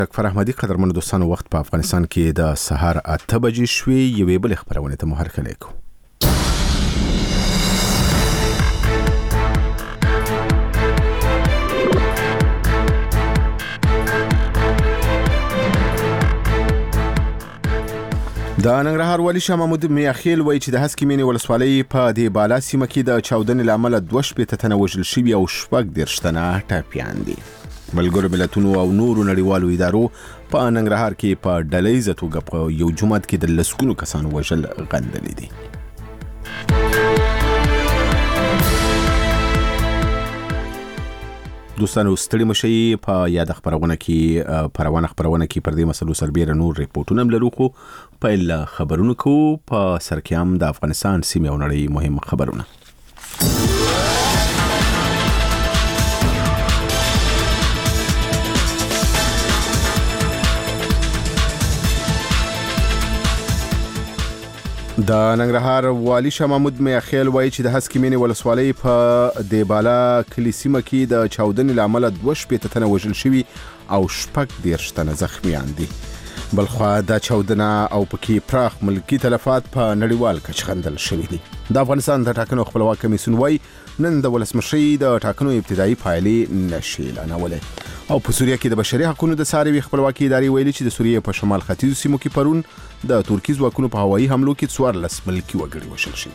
اکبر احمدي قدرمنو دوستانو وخت په افغانستان کې د سهار 8 بجې شوې یوې بل خبرونه ته مهر کړی کو. د ننګرهار والی شاه محمود میاخیل وایي چې د هسکې مینې ولسوالۍ په دې بالا سیمه کې د چاودنې له امله 2 تنه وژل شوي او 14 تنه ټپیان دي. ملګرو ملتونو او نورو نړیوالو ادارو په ننګرهار کې په ډلهیزه توګه په یو جمعات کې د لسګونو کسانو وژل غندلي دي. دوستانو ستړي مشي په یاد خبرونه کې پر دې مسلو سربېره نور ریپورتونه لرو خو په خبرونو کو په سرکیام د افغانستان سیمه او نړۍ مهم خبرونه. د ننګرهار والی شاه محمود میاخیل وایي چې د هسکې مینې ولسوالۍ په دې بالا کلي سیمه کې د چاودنې له امله 2 تنه وژل شوي او 14 تنه زخمیان دي. بلخوا دا چاودنه او پکې پراخ ملکی تلفات په نړیوال کچه غندل شوي دي. د افغانستان د ټاکنو خپلواک کمیسیون وایي نن د ولسمشرۍ د ټاکنو ابتدایي پایلې نشي اعلانولی. او په سوریه کې د بشري حقوقو د څارنې خپلواکي ادارې ویلي چې د سوریې په شمال ختیځو سیمو کې پرون د ترکي ځواکونو په هوایي حملو کې 14 ملکي وګړي وژل شوي.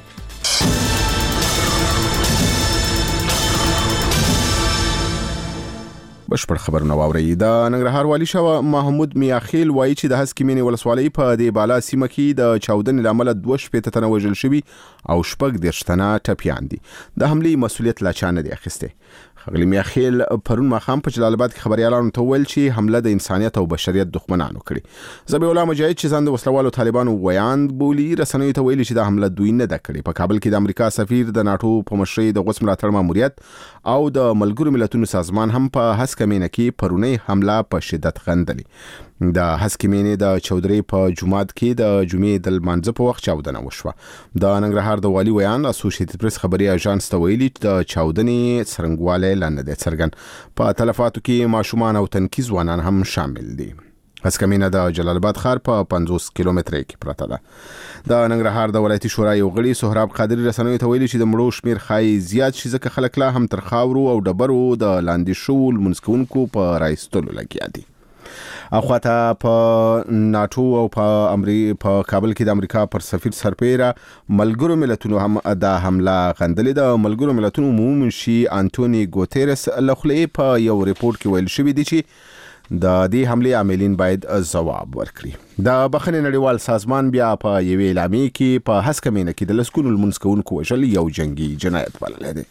بشپړ خبرونه واورئ. د ننګرهار والی شاه محمود میاخیل وایي چې د هسکې مینې ولسوالۍ په دې بالا سیمه کې د چاودنې له امله 2 تنه وژل شوي او 14 تنه ټپیان دي. د حملې مسؤلیت لا چا نه دی اخیستی. خغلی میاخیل پرون ماښام په جلال آباد کې خبريالانو ته ویل چې حمله د انسانیت او بشریت دښمنانو کړې. ذبیح الله مجاهد چې ځان د وسلوالو طالبانو ویاند بولی رسنیو ته ویلي چې د حمله دوی نه ده کړې. په کابل کې د امریکا سفیر د ناتو په مشرۍ د غوث ملاتړ ماموریت او د ملګرو ملتونو سازمان هم په هسکه مینه کې پرونی حمله په شدت غندلې. د هسکې مینې د چودرې په جمعات کې د جمعې د لمانځه په وخت چاودنه وشوه. د ننګرهار د والي ویان اسوسییټډ پریس خبري اژانس ته ویلي چې د چاودنې څرنګوالی لا نه دی څرګند. په تلفاتو کې ماشومان او تنکي ځوانان هم شامل دي. هسکه مینه د جلال آباد ښار په 50 کیلومتره کې پرته ده. د ننګرهار د ولایتي شورا یو غړي سهراب قادری رسنیو ته ویلي چې د مړو شمیر خای زیات شي ځکه خلک لا هم تر خاورو او ډبرو د لاندې شول منسکونکو په رایستلو لګیا دي. اخواته په ناتو او په کابل کې د امریکا پر سفیر سرپیره ملګرو ملتونو هم د حمله غندلې. د ملګرو ملتونو عمومي منشي انټونی ګوتيرس لخوا په یو ریپورت کې ویل شوی دی چې د دې حملې عاملین باید ځواب ورکړي. د بخښنې نړیوال سازمان بیا په یوې اعلامیه کې په هسکه مینه کې د لسګونو لمونځ کوونکو وژل یو جنگي جنایت بللی دی.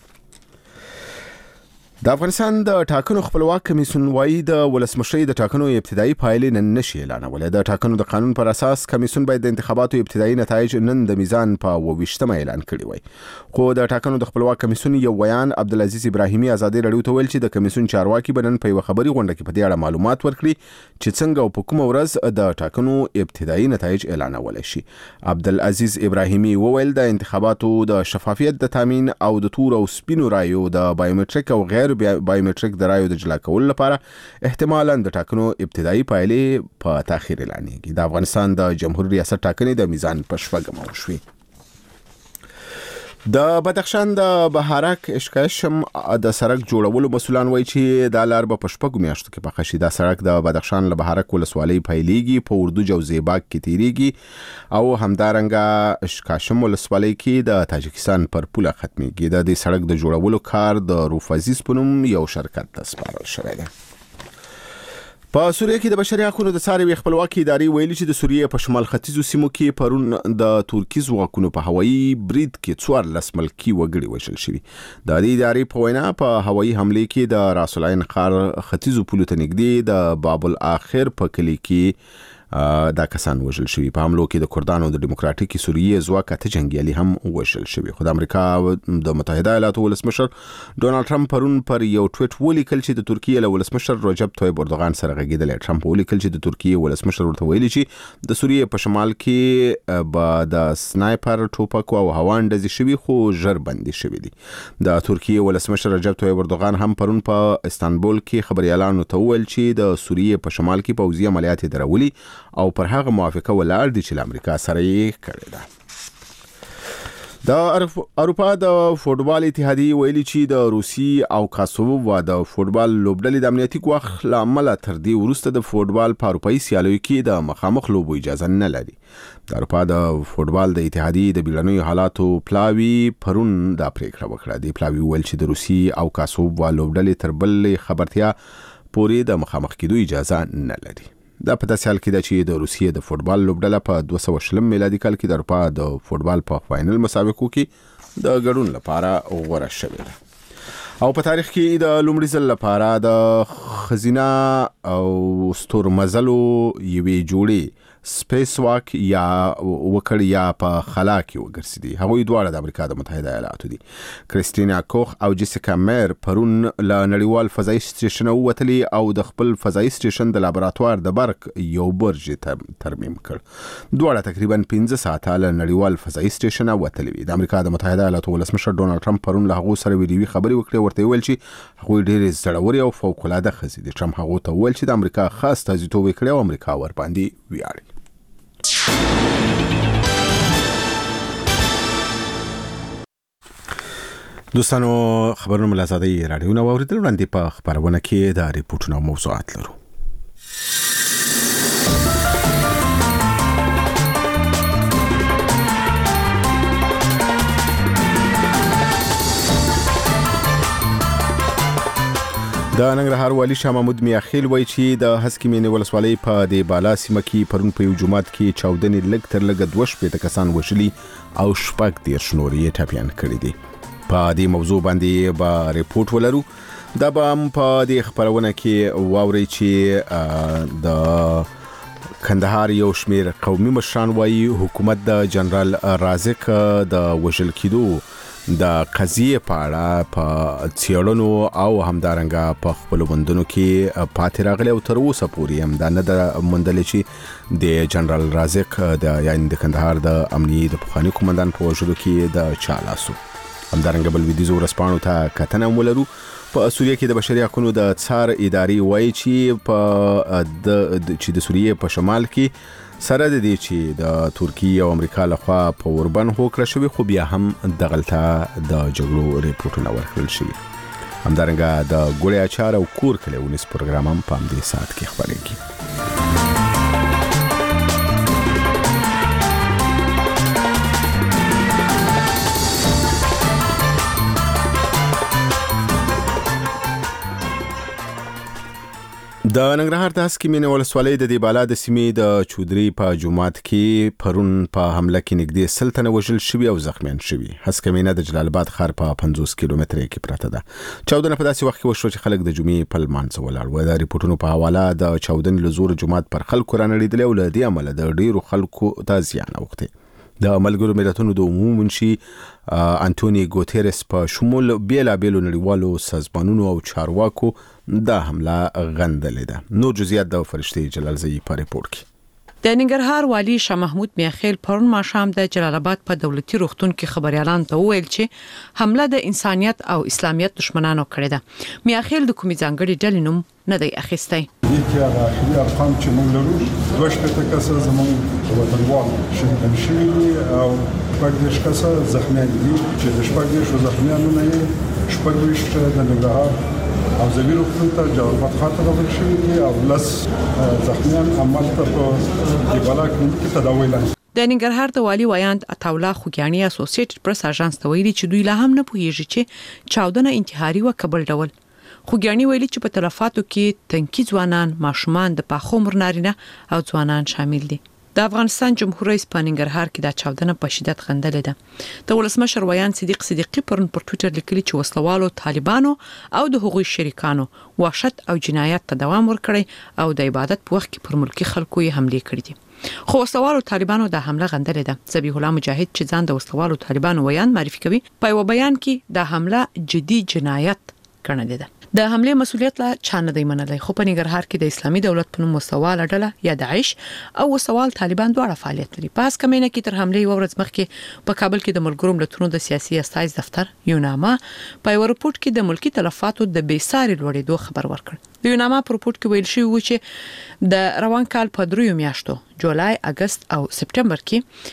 د افغانستان د ټاکنو خپلواک کمیسیون وایي د ولسمشرۍ د ټاکنو ابتدایي پایلې نن نشي اعلانولی. د ټاکنو د قانون پر اساس کمیسیون باید د انتخاباتو ابتدایي نتایج نن د میزان په 28مه اعلان کړي وای. خو د ټاکنو د خپلواک کمیسیون یو ویان عبدالعزیز ابراهیمي ازادي رادیو ته ویل چې د کمیسیون چارواکي بنن په یو خبري غونډه کې په دې اړه معلومات ورکړي چې څنګه او په کومه ورځ د ټاکنو ابتدایي نتایج اعلانول شي. عبدالعزیز ابراهیمي وویل د انتخاباتو د شفافیت د تامین او د تور او سپینو رایو د بایومټریک او غیر بایومټریک د رایو د جلا کولو لپاره احتمالاً د ټاکنو ابتدایي پایلې په تاخیر اعلانېږي. د افغانستان د جمهوریت ریاست ټاکنې د میزان په 8مه وشوې. د بدخشان د بهارک اشکاشم د سړک جوړولو مسولان وایي چې دا لار به په 6 میاشتو کې پخه شي. دا سړک د بدخشان له بهارک ولسوالۍ پیلېږي، په اردو جوزیباک کې تیریږي او همدارنګه اشکاشم ولسوالۍ کې د تاجکستان پر پوله ختمېږي. د دې سړک د جوړولو کار د روفازیز په نوم یو شرکت ته سپارل شوی دی. په سوریه کې د بشري حقوقو د څارنې خپلواکي ادارې ویلي چې د سوریې په شمال ختیځو سیمو کې پرون د ترکي ځواکونو په هوایي برید کې 14 ملکي وګړي وژل شوي. د دې ادارې په وینا په هوایي حمله کې د راس العین ښار ختیځو پولو ته نږدې د باب الاخر په کلي کې دا کسان وژل شوي. په حملو کې د کردانو د دیموکراتیکي سوریې ځواک اته جنگیالي هم وژل شوي. خو د امریکا د متحده ایالاتو ولسمشر ډونالد ټرمپ پرون پر یو ټویټ ولیکل چې د ترکیې له ولسمشر رجب طیب اردوغان سره غږیدل. ټرمپ ولیکل چې د ترکیې ولسمشر ورته ویلي چې د سوریې په شمال کې به د سنایپر ټوپک او هواندزي شوي خو ژر بندي شوي دي. د ترکیې ولسمشر رجب طیب اردوغان هم پرون په استانبول کې خبريالانو ته وویل چې د سوریې په شمال کې پوځي عملیات درولي او پر هغه موافقه ولاړ دي چې امریکا سره یې کړې ده. د اروپا د فوټبال اتحادیه ویلي چې د روسي او کاسوو و د فوټبال لوبډلې د امنیتي ګواښ لامل تر دې وروسته د فوټبال په اروپایي سیالیو کې د مخامخ لوبو اجازه نه لري. د اروپا د فوټبال د اتحادیه د بیړنیو حالاتو پلاوی پرون دا پریکړه وکړه. د پلاوی ویل چې د روسي او کاسوو و لوبډلې تر بل خبرتیا پورې د مخامخ کېدو اجازه نه لري. دا په داسې حال کې ده چې د روسیې د فوټبال لوبډله په 220 میلادي کال کې د اروپا د فوټبال په فاینل مسابقو کې د ګډون لپاره غوړه شوې ده. او په تاریخ کې د لومړي ځل لپاره د خزینه او ستورمزلو یوې جوړې سپیس واک یا وکړ یا په خلا کې وګرځېدي. هغوی دواړه د امریکا د متحده ایالاتو دي. کریستینا کوخ او جیسیکا میر پرون له نړیوال فضایي سټیشن ووتلي او د خپل فضایي سټیشن د لابراتوار د برق یو برج ترمیم کړ. دواړه تقریبا 15 ساعته له نړیوال فضایي سټیشن ووتلي وي. د امریکا د متحده ایالاتو ولسمشر ډونالد ټرمپ پرون له هغو سره ویډیوي خبرې وکړې. ورته ویل چې هغوی ډېرې زړورې او فوق العاده ښځې دي. ټرمپ هغو ته ویل چې د امریکا خاص استازیتوب یې کړی او امریکا ورباندې ویاړي. دوستانو خبرونه ملازادي رادیو نو اوریدل وړاندې په خبرونه کې د ریپورتونو موضوعات لرو. د ننګرهار والی شاه محمود میاخیل وایي چې د هسکی مینې ولسوالۍ په د بالا سیمه کې پرون په یو جمعات کې چاودنې لږ تر لږه 2 کسان وژلي او 10 نور یې ټپیان کړي دي. په دې موضوع باندې به ریپورت ولرو. دا به هم په دې خبرونه کې واوري چې د کندهار یو شمیر قومي مشران وایي حکومت د جنرال رازق د وژل کېدو د قضیه په اړه په څېړنو او همدارنګه په خپل وندونو کې پاتې راغلي او تر اوسه پورې هم دا نه د موندل چې د جنرال رازق د کندهار د امنیي د پخوانی قومندان په وژلو کې د چالاسو. همدارنګه بل ویډیو ورسپانو ته کتنه ولرو. په سوریه کې د بشري حقوقو د څار ادارې وایي چې د سوریې په شمال کې سره د دې چې د ترکیه او امریکا لخوا په اوربن هوکړه شوی خو بیا هم د غلطه د جګړو ریپورتونه ورکړل شوی. همدارنګه د ګوړې اچار او کور کلی ونیس پروګرام هم په همدې ساعت کې خبرېږي. د ننګرهار د هسکی مینې ولسوالۍ د دیبالا د سیمې د چودري په جومات کې پرون په حمله کې نږدې 100 تنه وژل شوي او زخمیان شوي. هسکی مینه د جلال آباد ښار په 50 کیلومتره کې پراته ده. چاودنه په داسې وخت کې وشوه چې خلک د جمعې په لمانځه ولاړ وو. د ریپورتونو په حواله د چاودنې له زور جومات پر خلکو رانړېدلی او له دې امله د ډېرو خلکو ته زیان اوښتی. د ملګرو ملتونو د عمومي منشي انټونی ګوتيرس په شمول بیلابیلو نړیوالو سازمانونو او چارواکو دا حمله غندلې ده. نور جزئیات د فرشتي جلالزئی په ریپورت کې. د ننګرهار والی شاه محمود میاخیل پرون ماښام د جلال آباد په دولتي روغتون کې خبريالان ته وویل چې حمله د انسانيت او اسلامیت دشمنانو کړې ده. میاخیل د کومې ځانګړي ډلې نوم نه دی اخیستی. دغه اخري ارقام چې موږ لرو 2 کسه زموږ وطنوال شهیدان شوي او 10 کسه زخمیان دي چې د 10 زخمیانو نه 10 د ننګرهار او زمير روغتون ته جلال آباد خاطر راغلي شوي دي او لس زخمیان عملته په دیبالا کې تداوی لاندې. د ننګرهار د والی وایاند عطاولا خوګیانی اسوسییټډ پریس اژانس ته ویلي چې دوی لا هم نه پوهیږي چې چاودنه انتحاري و کبل ډول. خوګیانی ویلي چې په تلفاتو کې تنکي ځوانان، ماشومان، د پاخو عمر نارینه او ځوانان شامل دي. د افغانستان جمهور رئیس په ننګرهار کې د چاودنه په شدت غندلې ده. د ولسمشر ویان صدیق صدیقی پرون پر ټوئیټر لیکلي چې وسلوالو طالبانو او د هغوی شریکانو وحشت او جنایت ته دوام ورکړي او د عبادت په وخت کې پر ملکی خلکو یې حمله کړې دي. خو وسلوالو طالبانو د حمله غندلې ده. ذبیح الله مجاهد چې ځان د وسلوالو طالبانو ویان معرفي کوي په یو بیان کې د حمله جدي جنایت ګڼلې ده. د حمله مسؤلیت لا چانه دی منلای. خو په ننګرهار کې د اسلامي دولت په نوم وسوال ډله یا داعش او وسوال طالبان دواړه فعالیت لري. پاس کمینه کې تر حمله ورځ مخکې په کابل کې د ملګرو ملتونو د سیاسي استایز دفتر یوناما په یو رپورت کې د ملکی تلفاتو د بیساري لوړېدو خبر ورکړ. د یوناما په رپورت کې ویل شوی و چې د روان کال په 3 میاشتو جولای، اگست او سپټمبر کې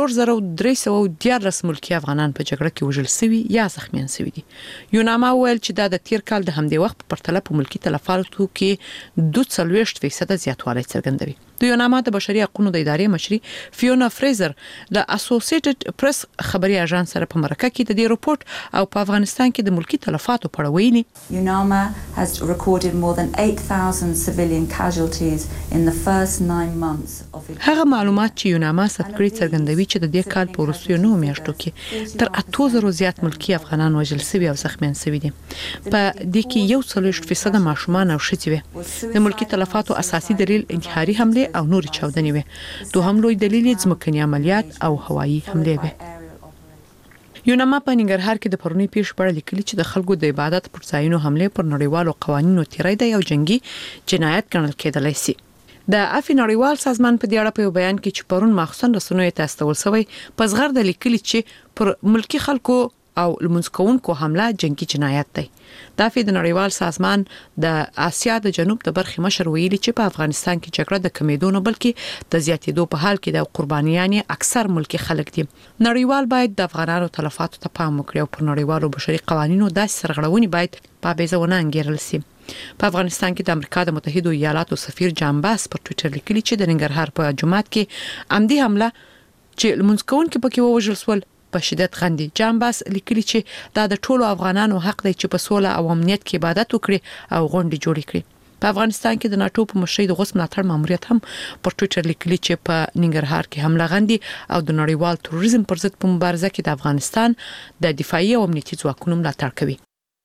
4314 ملکی افغانان په جګړه کې وژل شوي یا زخمیان شوي دي. یوناما ویل چې دا د تیر کال د همدې وخت په پرتله په ملکی تلفاتو کې 42% زیاتوالی څرګندوي. د یوناما د بشري حقوقو د ادارې مشري فیونا فریزر د اسوسییټډ پریس خبري اژانس سره په مرکه کې د دې رپورت او په افغانستان کې د ملکی تلفاتو په اړه ویلي. UNAMA has recorded more than 8,000 civilian casualties in the first 9 months of it. هغه معلومات چې یوناما ثبت کړي څرګندوي چې د دې کال په وروستیو 9 میاشتو کې تر 8000 زیات ملکی افغانان وژل شوي او زخمیان شوي دي. په دې کې 40% ماشومان او ښځې وي. د ملکی تلفاتو اساسي دلیل انتحاري حمله او نور چاودنې وي. دوهم لوی دلیل یې ځمکني عملیات او هوایي حمله وي. یوناما په ننګرهار کې د پرونی پیښ په اړه لیکلي چې د خلکو د عبادت پر ځایونو حمله پر نړیوالو قوانینو تیری دی او جنگي جنایت ګڼل کېدلی شي. د افی نړیوال سازمان په دې اړه په بیان کې چې پرون مخصوص رسنیو ته استول شوی په زغر د لیکلي چې پر ملکی خلکو او لمونځ کوونکو حمله جنگي جنایت دی. د افی د نړیوال سازمان د آسیا د جنوب د برخې مشر ویلي چې په افغانستان کې جګړه د کمیدو نه بلکې د زیاتېدو په حال کې د قربانیان اکثر ملکی خلک دي. نړیوال باید د افغانانو تلفاتو ته پام وکړي او پر نړیوالو بشري قوانینو داسې سرغړونې باید په بیزونه انګیرل شي. په افغانستان کې د امریکا د متحده ایالاتو سفیر جان باس پر ټوئیټر لیکلي چې د ننګرهار په جمعات کې عمدي حمله چې لمونځ کوونکي پکې ووژل شول په شدت غندي. جان باس لیکلي چې دا د ټولو افغانانو حق دی چې په سوله او امنیت کې عبادت وکړي او غونډې جوړې کړي. په افغانستان کې د ناتو په مشرۍ د غوث ملاتړ ماموریت هم پر ټوئیټر لیکلي چې په ننګرهار کې حمله غندي او د نړیوال تروریزم پر ضد په مبارزه کې د افغانستان د دفاعي او امنیتي ځواکونو ملاتړ کوي.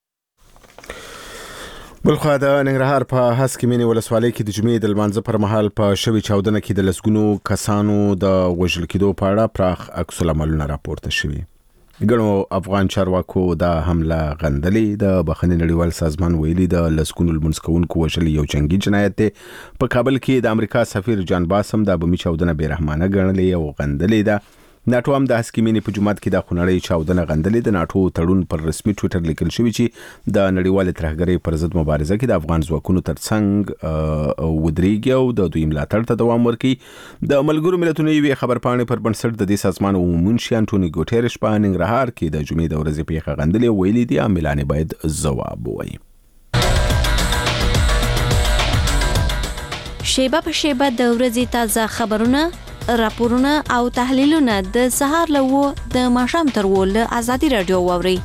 بلخوا د ننګرهار په هسکې مینې ولسوالۍ کې د جمعې د لمانځه پر مهال په شوي چاودنه کې د لسګونو کسانو د وژل کېدو په اړه پراخ عکس العملونه راپورته شوي. ګڼو افغان چارواکو د حمله غندلې. د بخښنې نړیوال سازمان ویلي د لسګونو لمونځ کوونکو وژل یو جنگي جنایت دی. په کابل کې د امریکا سفیر جان باس هم د بمي چاودنه بې رحمانه ګڼلې او غندلې ده. ناتو هم د هسکې مینې په جمعات کې د خونړۍ چاودنه غندلې. د ناتو تړون پر رسمي ټوئیټر لیکل شوی چې د نړیوال ترهګرۍ پر ضد مبارزه کې د افغان ځواکونو ترڅنګ ودرېږي او د دوی ملاتړ ته دوام ورکړي. د ملګرو ملتونو یوې خبرپاڼې پر بنسټ د دې سازمان عمومي منشي انټونی ګوټیرش په ننګرهار کې د جمعې د ورځې پیښه غندلې ویلي دي عاملان باید ځواب ووایي. شیبه په شیبه د ورځې تازه خبرونه، راپورونه او تحلیلونه د سهار له 9 د ماښام تر 10 له ازادي رادیو واوري.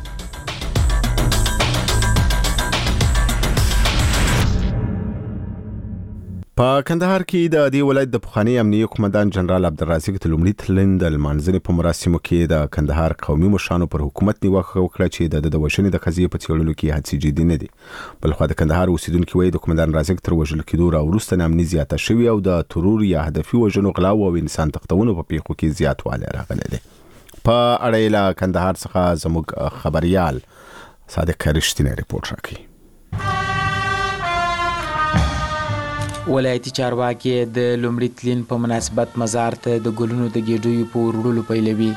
په کندهار کې د دې ولایت د پخوانی امنیه قومندان جنرال عبدالرازق تلومړي تلین د لمانځنې په مراسمو کې د کندهار قومي مشرانو پر حکومت نیوکه وکړه چې د وژنې د قضیې په څېړلو کې هڅې جدي نه دي. بلخوا د کندهار اوسیدونکو وایي د قومندان رازق تر وژل کېدو راوروسته نامني زیاته شوې او د ترور یا هدفي وژنو، غلاو او انسان تښتونو په پیښو کې زیاتوالی راغلی دی. په اړه له کندهار څخه زموږ خبريال صادق رښتینی ریپورت راکوي. ولایتي چارواکي د لومړي تلین په مناسبت مزار ته د ګلونو د ګېډیو په وروړلو پیلوي.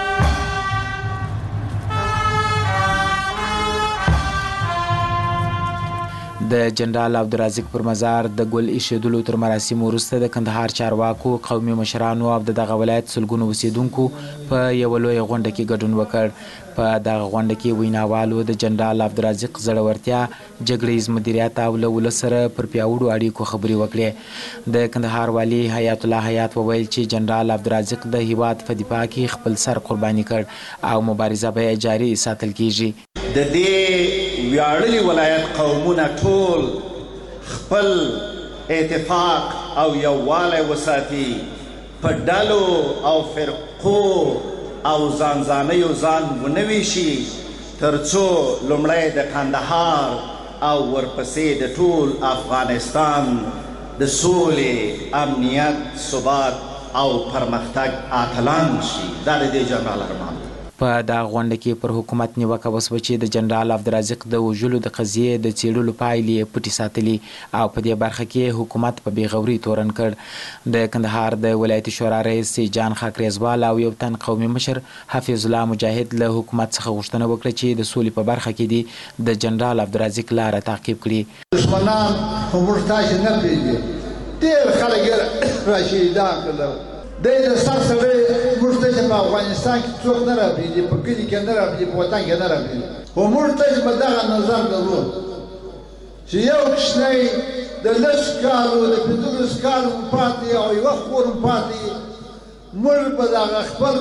د جنرال عبدالرازق پر مزار د ګل ایښودلو تر مراسمو وروسته د کندهار چارواکو، قومي مشرانو او د دغه ولایت سلګونو اوسیدونکو په یوه لویه غونډه کې ګډون وکړ. په دغه غونډه کې ویناوالو د جنرال عبدالرازق زړورتیا، جګړیز مدیریت او له ولس سره پر پیاوړو اړیکو خبرې وکړې. د کندهار والي حیات الله حیات وویل چې جنرال عبدالرازق د هیواد په دفاع کې خپل سر قرباني کړ او مبارزه به جاري ساتل کیږي. د دې ویاړلي ولایت قومونه ټول خپل اتفاق او یووالی وساتي په ډلو او فرقو او ځانځانیو ځان ونه ویشي تر څو لومړی د کندهار او ورپسې د ټول افغانستان د سولې امنیت ثبات او پرمختګ اتلان شي. دا د دې جنرال ارمان په دا غونډه کې پر حکومت نیوکه وسوه چې د جنرال عبدالرازق د وژلو د قضیې د څېړلو پایلې پټې ساتلي او په دې برخه کې حکومت په بېغوري تورن کړ. د کندهار د ولایتي شورا رئیس جان خاکریزوال او یو تن قومي مشر حفیظ الله مجاهد له حکومت څخه غوښتنه وکړه چې د سولې په برخه کې دي د جنرال عبدالرازق لاره تعقیب کړي. دشمنان خو موږ تاسې نه پرېږدي، ډېر خلک یې راشهیدان کړل. دی د سر سړی موږ ته چې په افغانستان کې څوک نه رابرېږدي، په کلي کې نه رابرېږدي، په وطن کې نه رابرېږدي. خو موږ ته چې په دغه نظر لرو چې یو کوچنی د 10 کالو د 15 کالو پاتې او یوه خور پاتې موږ په دغه خپل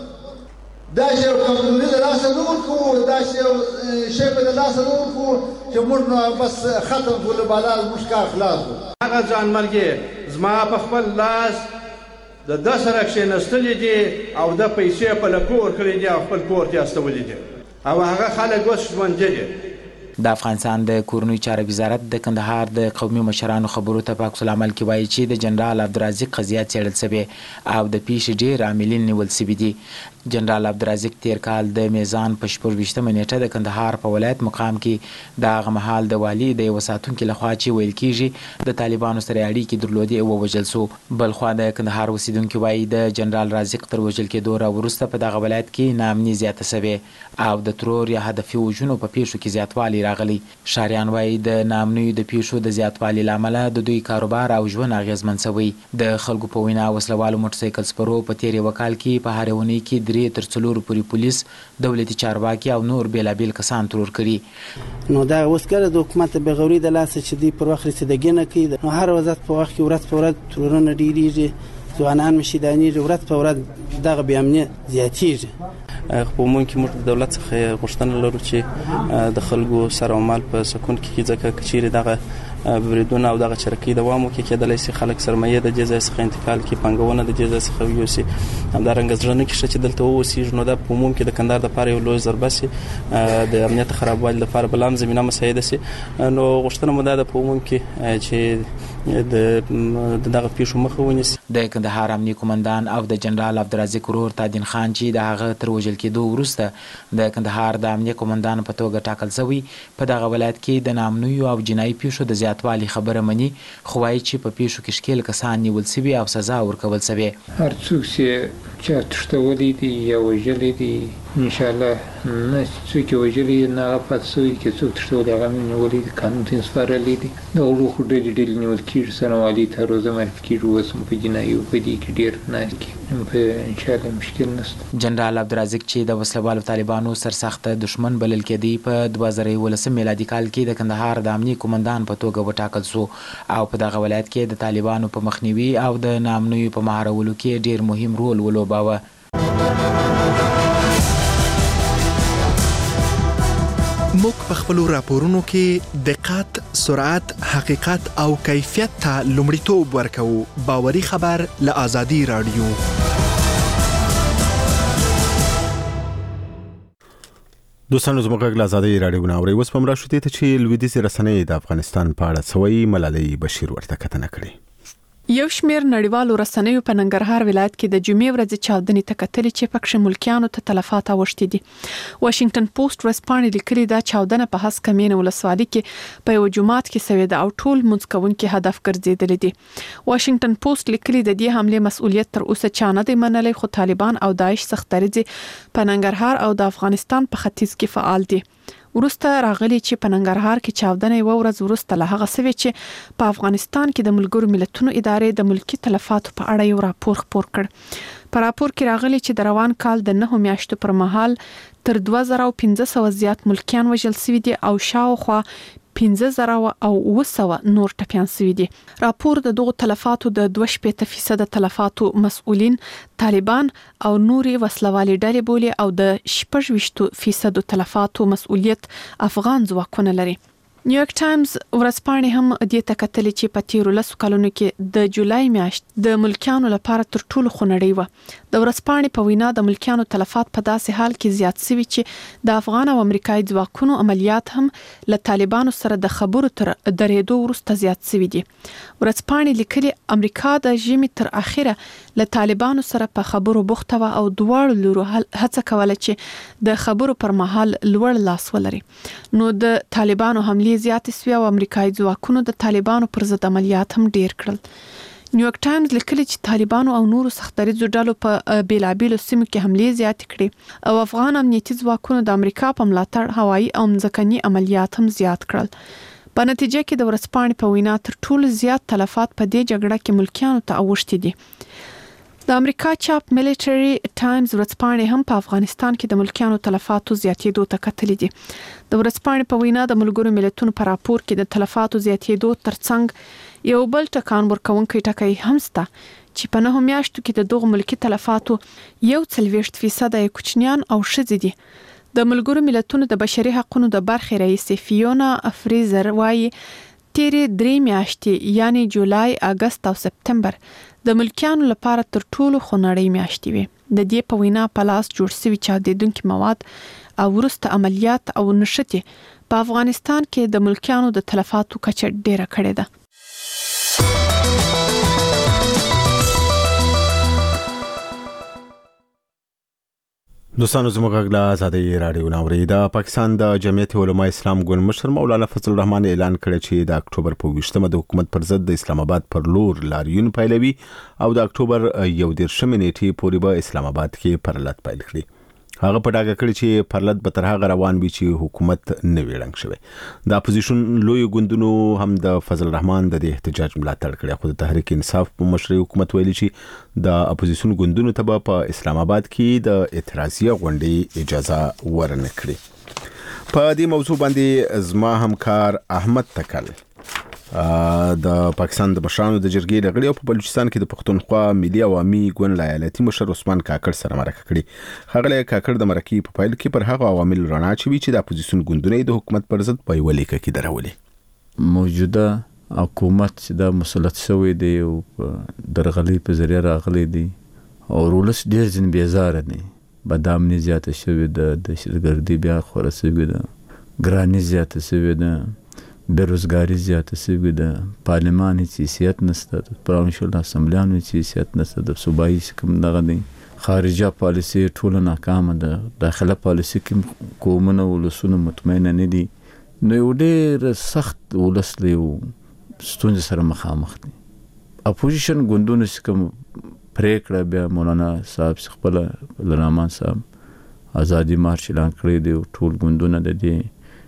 داسې یو کمزوري د لاسه نه ورکوو، داسې یو شی به د لاسه نه ورکوو چې موږ نو بس ختم کړو له بالا زموږ کار خلاص و. هغه ځانمرګي زما په خپل لاس د ده سره کښېنستلي دي او د پیسې په لکو ورکړي دي او خپل کور ته استولي دي او هغه خلک اوس ژوندي دي. د افغانستان د کورنیو چارو وزارت د کندهار د قومي مشرانو خبرو ته په عکس العمل کې وایي چې د جنرال عبدالرازق قضیه څېړل شوې او د پیښې ډېر عاملین نیول شوي دي. جنرال عبدالرازق تیر کال د میزان په 26مه نیټه د کندهار په ولایت مقام کې د هغه مهال د والي د یوه ساتونکي لخوا چې ویل کېږي د طالبانو سره اړیکې درلودې ووژل سو. بلخوا د کندهار اوسیدونکي وایي د جنرال رازق تر وژل کېدو راوروسته په دغه ولایت کې ناامني زیاته شوې او د ترور یا هدفي وژنو په پیښو کې زیاتوالی راغلی. ښاریان وایي د ناامنیو د پیښو د زیاتوالي له امله د دوی کاروبار او ژوند اغېزمن شوی. د خلکو په وینا وسلوالو موټرسایکل سپرو په تېر یوه کال کې په هرې اونۍ کې 3 تر 4 پورې پولیس، دولتي چارواکي او نور بېلابېل کسان ترور کړي. نو دا اوس کله د حکومت بېغوري د لاسه چې دوی پر وخت رسېدګي نه کوي، نو هر وضعیت په وخت کې ورځ په ورځ ترورونه ډېرېږي، ځوانان مشیدانېږي، ورځ په ورځ دغه بې امني زیاتېږي. په عموم کې موږ د دولت څخه غوښتنه لرو چې د خلکو سر او مال په سکون کې ځکه که چیرې دغه بریدونه او دغه چرکۍ دوام وکړي، کېدلی شي خلک سرمایه د دې ځای څخه انتقال کړي، پانګونه د دې ځای څخه ویوسي، همدارنګه زړه نه کېږي چې دلته واوسېږي. نو دا په عموم کې د کندهار دپاره یو لوی ضربه سي، د امنیت خرابوالي لپاره بله هم زمینه مساعده سي. نو غوښتنه مو دا ده په عموم کې چې د دغه پیښو مخه ونیسي. د کندهار امنیه قومندان او د جنرال عبدالرازق ورور تادین خان چې د هغه تر وژل کېدو وروسته د کندهار د امنیه قومندان په توګه ټاکل شوی، په دغه ولایت کې د ناامنیو او جنایي پیښو د زیاتوالي خبره مني، خو وایي چې په پیښو کې ښکېل کسان نیول شوي او سزا ورکول شوې. هر څوک چې چا تښتولی دي یا وژلی دي، انشاءالله نه څوک یې وژلی نه هغه پاتې شوي، که څوک تښتولی هغه مې نیولی دي، قانون ته یې سپارلی دي. د غلو خو ډلې نیول کېږي، سرنوالي ته روزه معرفي کېږي، اوس هم په جنایي په دې کې ډېر ناست دي، انشاءالله مشکل نشته. جنرال عبدالرازق چې د وسلوالو طالبانو سرسخته دشمن بلل کېدی، په 2011 میلادي کال کې د کندهار د امنیه قومندان په توګه وټاکل شو او په دغه ولایت کې د طالبانو په مخنیوي او د ناامنیو په مهارولو کې ډېر مهم رول ولوباوه. موږ په خپلو راپورونو کې دقت، سرعت، حقیقت او کیفیت ته لومړیتوب ورکوو. باوري خبر له آزادي رادیو. دوستانو زموږ غږ له آزادۍ راډیو نه اورئ. اوس په همراه شو دې ته چې لویدیځې رسنۍ د افغانستان په اړه څه وایي. ملالۍ بشیر ورته کتنه کړې. یو شمېر نړیوالو رسنیو په ننګرهار ولایت کې د جمعې ورځې چاودنې ته کتلې چې پکښې ملکیانو ته تلفات اوښتي دي. واشنگټن پوسټ ورځپاڼې لیکلي دا چاودنه په هسکه مینه ولسوالۍ کې په یو جومات کې شوې ده او ټول لمونځ کوونکي هدف ګرځېدلي دي. واشنگټن پوسټ لیکلي د دې حملې مسؤلیت تر اوسه چا نه دی منلی، خو طالبان او داعش سخت دریځ په ننګرهار او د افغانستان په ختیځ کې فعال دي. ورسته راغلي چې په ننګرهار کې چاودنه یو ورځ ورسته له هغه سوي چې په افغانستان کې د ملګرو ملتونو ادارې د ملکی تلفاتو په اړه یو راپور خپور کړ. په راپور کې راغلي چې د روان کال د 9 میاشتو پر مهال تر 2500 زیات ملکیان وژل شوي دي او شاوخوا 15,000 او 900 نور ټپیان شوي دي. راپور د دغو تلفاتو د 2% تلفاتو مسؤلین طالبان او نوري وسلوالي ډلې بولي او د 6% تلفاتو مسؤلیت افغان ځواکونه لري. نیویارک ټایمز ورځپاڼې هم دې ته کتلې چې په تیرو 10 کلونو کې د جولای میاشت د ملکیانو لپاره تر ټولو خونړۍ و. د ورځپاڼې په وینا د ملکیانو تلفات په داسې حال کې زیات شوي چې د افغان او امریکایي ځواکونو عملیات هم له طالبانو سره د خبرو تر درېدو وروسته زیات شوي دي. ورځپاڼې لیکلي امریکا د ژمي تر اخره له طالبانو سره په خبرو بوخته و او دواړو لورو هڅه کوله چې د خبرو پر مهال لوړ لاس ولري. نو د طالبانو حملې زیاتې سوي او امریکایي ځواکونو د طالبانو پر ضد عملیات هم ډیر کړل. نیویارک ټایمز لیکلي چې طالبانو او نورو سختدریځو ډلو په بیلابیلو سیمو کې حملې زیاتې کړې او افغان امنیتي ځواکونو د امریکا په ملاتړ هوایي او ځمکني عملیات هم زیات کړل. په نتیجه کې د ورځپاڼې په وینا تر ټولو زیات تلفات په دې جګړه کې ملکیانو ته اوښتي دي. د امریکا چاپ ملټری ټایمز ورځپاڼې هم په افغانستان کې د ملکیانو تلفاتو زیاتېدو ته کتلې دي. د ورځپاڼې په وینا د ملګرو ملتونو په راپور کې د تلفاتو زیاتېدو ترڅنګ یو بل ټکان ورکوونکی ټکی هم شته چې په 9 میاشتو کې د دغو ملکی تلفاتو 40% کوچنیان او ښځې دي. د ملګرو ملتونو د بشري حقوقو د برخې رئیس فیونا فریزر وايي تیرې 3 میاشتې یعنی جولای، اگست او سپتمبر د ملکیانو لپاره تر ټولو خونړۍ میاشتې وي. د دې په وینا په لاس جوړ شوي چاودېدونکي مواد او وروسته عملیات او نښتې په افغانستان کې د ملکیانو د تلفاتو کچه ډیره کړې ده. دوستانو زموږ غږ له آزادۍ راډیو ناوري. د پاکستان د جمعیت علماء اسلام ګوند مشر مولانا فضل الرحمن اعلان کړی چې د اکتوبر په 20مه د حکومت پر ضد د اسلام آباد پر لور لاریون پیلوي او د اکتوبر 11مه نیټې پورې به اسلام آباد کې پرلط پیل کړي. هغه په ډاګه کړی چې پرلط به تر هغه روان وي چې حکومت نوی رنګ شوی. د اپوزیشن لوی ګوندونو هم د فضل الرحمن د احتجاج ملاتړ کړی، خو د تحریک انصاف په مشرۍ حکومت ویلي چې د اپوزیشن ګوندونو ته په اسلام آباد کې د اعتراضیه غونډې اجازه ورنه کړي. په دې موضوع باندې زما همکار احمد تکل د پاکستان د مشرانو د جرګې د غړي او په بلوچستان کې د پښتونخوا ملي عوامي ګوند لایالتي مشر عثمان کاکړ سره مرکه کړې. ښاغلی کاکړ د مرکې په پیل کې پر هغه عوامل رڼا اچوي چې د اپوزیشن ګوندونه د حکومت پر ضد په یوه لیکه کې درولې. موجوده حکومت چې دا مسلط شوی دی او درغلۍ په ذریعه راغلی دی او ولس ډېر ځین بیزاره دی، بدامني زیاته شوې ده، دهشتګردي بیا خوره شوې ده، ګراني زیاته شوې ده، بیروزګاری زیاته شوې ده، پارلمان هیڅ حیثیت نشته، د پرانشل اسمبلیانو هیڅ حیثیت نشته، د صوبایي کوم دغه دی، خارجه پالیسي ټوله ناکامه ده، داخله پالیسي کې قومونه ولسونه مطمئنه نه دي. نو یو ډېر سخت ولس له یو ستونزې سره مخامخ دي. اپوزیشن ګوندونو چې کوم پرېکړه بیا مولانا صاحب خپله لرحمان صاحب ازادي مارچ اعلان کړی دی، ټول ګوندونه د دې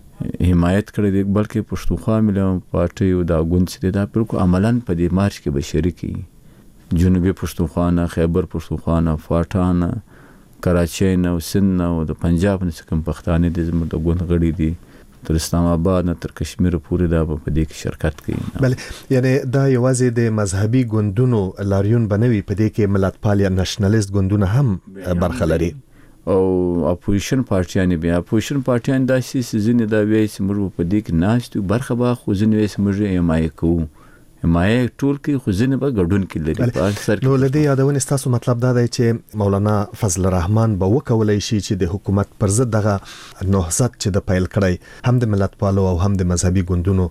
حمایت کړی دی، بلکې پښتونخوا ملي پارټي او دا ګوند چې دی دا بالکل عملاً په دې مارچ کې به شریک وي. جنوبي پښتونخوا نه، خیبر پښتونخوا نه، فاټا نه، کراچۍ نه او سند نه او د پنجاب نه چې کوم پښتانه دي زموږ د ګوند غړي دي، تر اسلام آباد نه تر کشمیر پورې دا په دې کې شرکت کوي. بله، یعنی دا یوازې د مذهبي ګوندونو لاریون بنوي، په دې کې ملتپال یا نېشنلیست ګوندونه هم برخه لري او اپوزیشن پارټیان بیا اپوزیشن پارټیان داسې ځینې دا وایي چې موږ په دې کې ناست یو، برخه به خو ځینې وایي چې موږ حمایه کوو، حمایه ټول کې خو ځینې به ګډون کې لري. نو له دې یادونې ستاسو مطلب دا دی چې مولانا فضل الرحمن به وکولی شي چې د حکومت پر ضد دغه نهضت چې د پیل کړی هم د ملتپالو او هم د مذهبي ګوندونو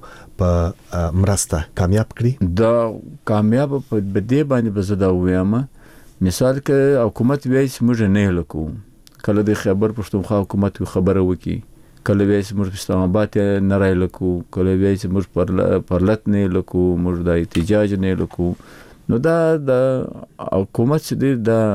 په مرسته کامیاب کړي. دا کامیاب په دې باندې به زه دا ووایم، مثال که حکومت وایي چې موږ نه لکو، کله د خیبر پښتونخوا حکومت خبره وکړي، کله وایي چې موږ اسلام آباد نه رایلکو، کله وایي چې موږ پرلط نه لکو، موږ د احتجاج نه لکو. نو دا د حکومت چې دی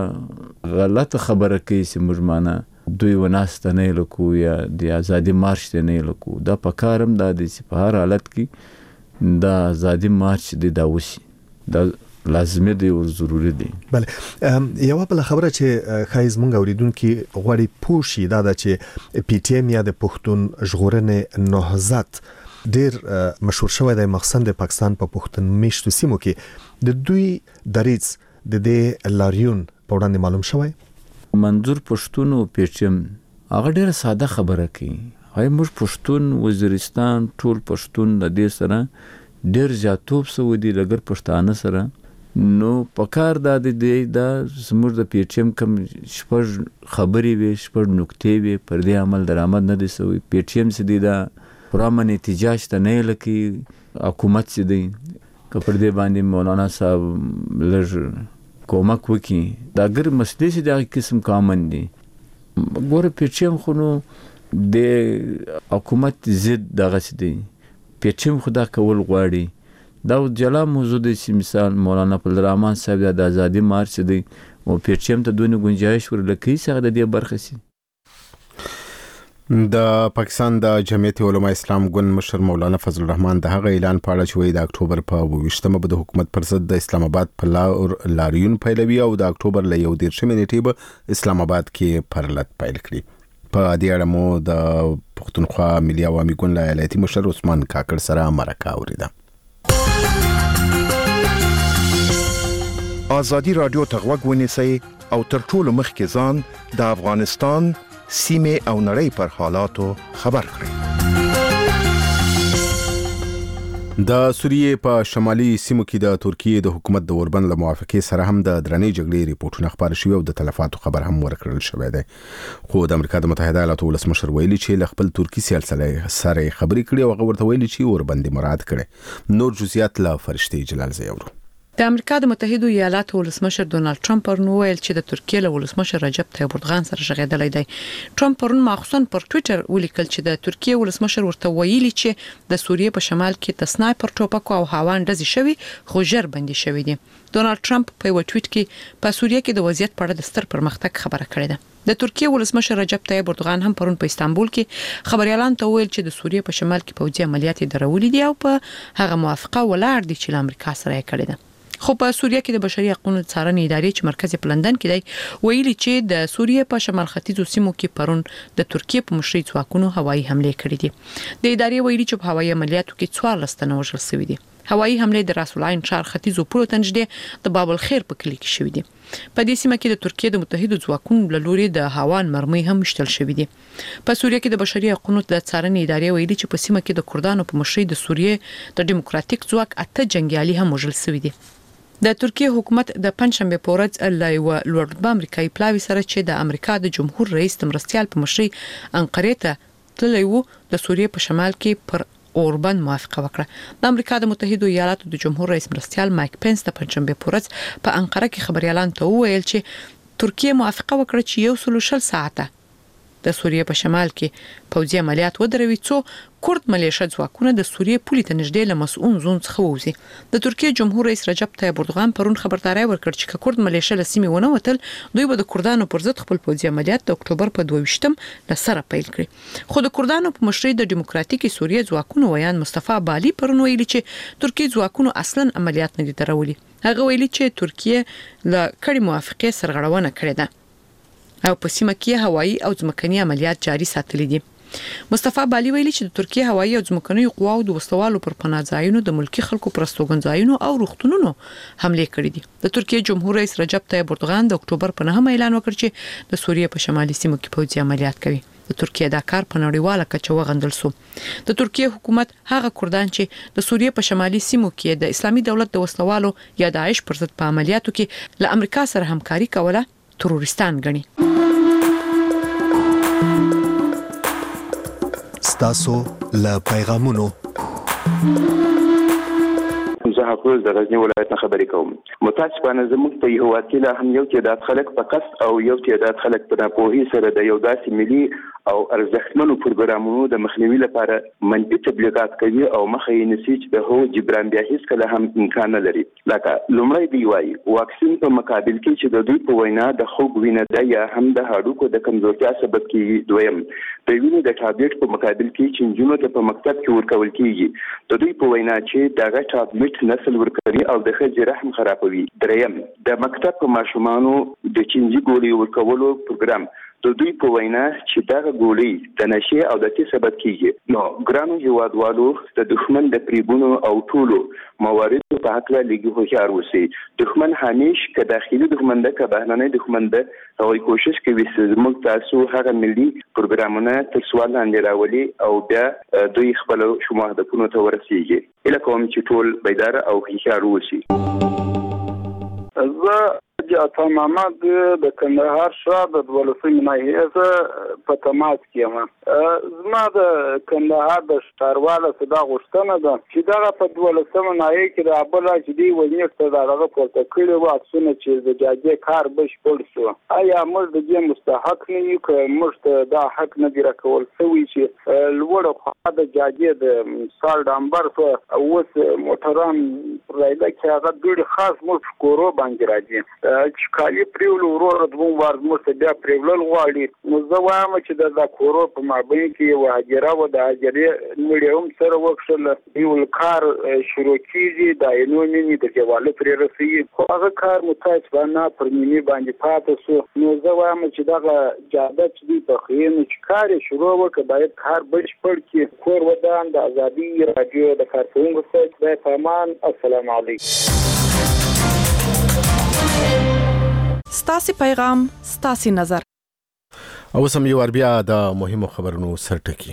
دا غلطه خبره کوي چې موږ معنا دوی وناسته نه لکو یا د ازادي مارچ نه لکو. دا په کارم دا دی چې په هر حالت کې دا ازادي مارچ دی دا وشي، دا لازمي دی او ضروري دی. بله، یو بل خبره چې خایز مونږ اوریدونکو غوړي پوښي دا ده چې پی ټی ایم یا د پښتون ژغورنې نهضت ډیر مشهور شوی دی، مخصوصا د پاکستان په پښتون میشتو سیمو کې د دوی دریځ د دې لاریون په وړاندې معلوم شوی. منظور پښتون او پی ټی ایم هغه ډیره ساده خبره کوي، هاي موږ پښتون وزیرستان ټول پښتون د دې سره ډېر زیاتوب سوی دی لګر پښتانه سره نو پکار دا زموږ د پی ټی ایم کم شپږ خبرې وي شپږ نکتې وي پر دې عمل درآمد نه دی سوی پی ټی ایم سي دا پرامه نتیجه شته نه لکه حکومت سي دی که پر دې باندې مولانا صاحب لږ کومک وکړي دا ګر مسلې سي دا قسم کامن دي ګوره پی ټی ایم خو نو د حکومت ضد دغه سي دی پی ټی ایم خو دا کول غواړي دا جلا موضوع دی چې مثال مولانا عبدالرحمن صاحب د ازادي مارچ دی او پی ټی ایم ته دونه گنجائش ورلکې څنګه د دې برخه سي د پاکستان د جمعیت علماء اسلام ګوند مشر مولانا فضل الرحمن د هغه اعلان په اړه چې د اکتوبر په 28مه به د حکومت پر ضد د اسلام آباد په لاریون پیلوي او د اکتوبر له 11 نیټې به اسلام آباد کې پرلط پیل کړي په دې اړه مو د پښتونخوا ملي عوامي ګوند ایالتي مشر عثمان کاکړ سره مرکه اوریده آزادی رادیو ته غوږ ونیسئ او تر ټولو مخکې ځان د افغانستان سیمې او نړۍ پر حالاتو خبر کړئ. د سوریې په شمالي سیمو کې د ترکیې د حکومت د اوربند له موافقې سره هم د درنې جګړې ریپورتونه خبر شوي او د تلفاتو خبر هم ورکړل شوی دی خو د امریکا د متحده ایالاتو ولسمشر ویلي چې له خپل ترکي سیال سره خبرې کړې او هغه ورته ویلي چې اوربند مراد کړي نور جزئیات له فرشتي جلال زیورو د امریکا د متحده ایالاتو ولسمشر ډونالد ټرمپ پرون ویل چې د ترکیې له ولسمشر رجب طیب اردوغان سره ژغېدلی دی. ټرمپ پرون مخصوصا پر ټوئیټر ولیکل چې د ترکیې ولسمشر ورته ویلي چې د سوریې په شمال کې د سنایپر ټوپک او هاوان ډزې شوي خو ژر بندي شوي دي. ډونالد ټرمپ په یو ټویټ کې په سوریې کې د وضعیت په اړه د ستر پرمختګ خبره کړې ده. د ترکیې ولسمشر رجب طیب اردوغان هم پرون په استانبول کې خبريالان ته ویل چې د سوریې په شمال کې پوځي عملیات درولې دي او په هغه موافقه ولاړ دي چې له امریکا سره یې کړې ده. خو په سوریه کې د بشري حقوقو څارنې ادارې چې مرکز په لندن کې دی ویلي چې د سوریې په شمال ختیځو سیمو کې پرون د ترکیې په مشرۍ ځواکونو هوایي حمله کړې دي. د ادارې ویلي چې په هوایي عملیاتو کې 14 تنه وژل شوي دي. هوایي حمله د راس العین ښار ختیځو پلو ته نږدې د باب الخیر په کلی کې شوې دي. په دې سیمه کې د ترکیې د متحده ځواکونو له لوري د هاوان مرمۍ هم شتل شوې دي. په سوریه کې د بشري حقوقو د څارنې ادارې ویلي چې په سیمه کې د کردانو په مشرۍ د سوریې د دیموکراتیک ځواک 8 جنگیالي هم وژل شوي دي. د ترکیې حکومت د پنځشنبه په ورځ له یو لوړ امریکایي پلاوی سره چې د امریکا د جمهور رئیس مرستيال په مشرۍ انقره ته تللی و د سوریې په شمال کې پر اوربند موافقه وکړه. د امریکا د متحده ایالاتو د جمهور رئیس مرستيال مایک پنس د پنځشنبه په ورځ په انقره کې خبريالان ته وویل چې ترکیه موافقه وکړه چې 100 ساعته د سوریې په شمال کې پوځي عملیات ودروي څو کورد ملیشه ځواکونه د سوریې پولې ته نږدې له مسؤون زون څخه ووزي. د ترکیې جمهور رئیس رجب طیب اردوغان پرون خبرداري ورکړ چې کورد ملیشه له سیمې ونه وتل دوی به د کردانو پر ضد خپل پوځي عملیات د اکتوبر په 22م له سره پیل کړي. خو د کردانو په مشرۍ د دیموکراتیکي سوریې ځواکونو ویان مصطفی بالی پرون ویلي چې ترکیې ځواکونو اصلا عملیات نه دي درولي. هغه ویلي چې ترکیې له کړي موافقې سرغړونه کړې ده او په سیمه کې هوایي او ځمکني عملیات جاري ساتلي دي. مصطفی بالی ویلي چې د ترکیې هوایي او ځمکني قواو د وسوالو پر پناهځایونو د ملکی خلکو پر استوګنځایونو او روغتونونو حمله کړې دي. د ترکیې جمهور رئیس رجب طیب اردوغان د اکتوبر په 9 اعلان وکړ چې د سوریې په شمالي سیمو کې پوځي عملیات کوي. د ترکیې دا کار په نړیواله کچه وغندل شو. د ترکیې حکومت هغه کردان چې د سوریې په شمالي سیمو کې د اسلامي دولت د وسوالو یا داعش پر ضد په عملیاتو کې له امریکا سره همکاري کوله تروریستان ګڼي. ستاسو له پیغامونو زه حافظ د غزنی ولایت نه خبرې کوم. متاسفانه زموږ په هیواد کې لا هم یو تعداد خلک په قصد او یو تعداد خلک په ناپوهۍ سره د یو داسې ملي او ارزښتمنو پروګرامونو د مخنیوي لپاره منفي تبلیغات کوي او مخه یې نیسي چې د هغو جبران بیا هیڅکله هم امکان نه لري. لکه لومړی دوی وایي واکسین په مقابل کې چې د دوی په وینا د خوږ وینه ده یا هم د هډوکو د کمزورتیا سبب کېږي. دویم د وینې د ټابلیټ په مقابل کې چې نجونو ته په مکتب کې ورکول کېږي د دوی په وینا چې دغه ټابلیټ نسل ورکوي او د ښځې رحم خرابوي. دریم د مکتب په ماشومانو د چینجي ګولۍ ورکولو پروګرام د دوی په وینا چې دغه ګولۍ د نشې او د تې سبب کیږي. نو ګرانو هیوادوالو د دښمن د پریبونو او ټولو مواردو په هکله لږ هوښیار اوسئ. دښمن همیشه که داخلي دښمن ده که بهرنی دښمن ده هغوی کوشش کوي چې زموږ تاسو هغه ملي پروګرامونه تر سوال لاندې راولي او بیا دوی خپلو شمو هدفونو ته ورسیږي. هیله کوم چې ټول بیداره او هوښیار اوسي. زه عطا محمد د کندهار ښار د 12مې ناحیې په تماس کې یم. زما د کندهار د ښارواله څخه دا غوښتنه ده چې دغه په 12مه ناحیه کې د ابل راجدي وزیر ته دغه پورته کړي وو عکسونه چې د جاګې کار بشپړ شو. آیا موږ د دې مستحق نه یو که موږ ته دا حق نه دی راکول شوی چې لوړه خوا د جاګې د مثال ډامبر په اوس موټران رایده کې هغه ډېر خاص موږ کورو باندې راځي چې کالي پریول ورور دوم وار موږ بیا پریول غواړي. نو زه وایم چې د کورو په مابین کې یو هاجره و د هاجرې نوړې هم سره وکړل یو کار شروع کیږي د اینو مینې د جواله پرې رسېږي خو هغه کار متاسفانه پر مینې باندې پاتې شو. نو زه وایم چې دغه جاده چې دوی په خیمه چې کار شروع وکړي باید کار بشپړ کړي. کور ودان د ازادي راډیو د کارکونکو څخه د پامان. السلام علیکم. ستاسو پیغام ستاسو نظر. او سم یو بیا د مهمو خبرونو سرټکی.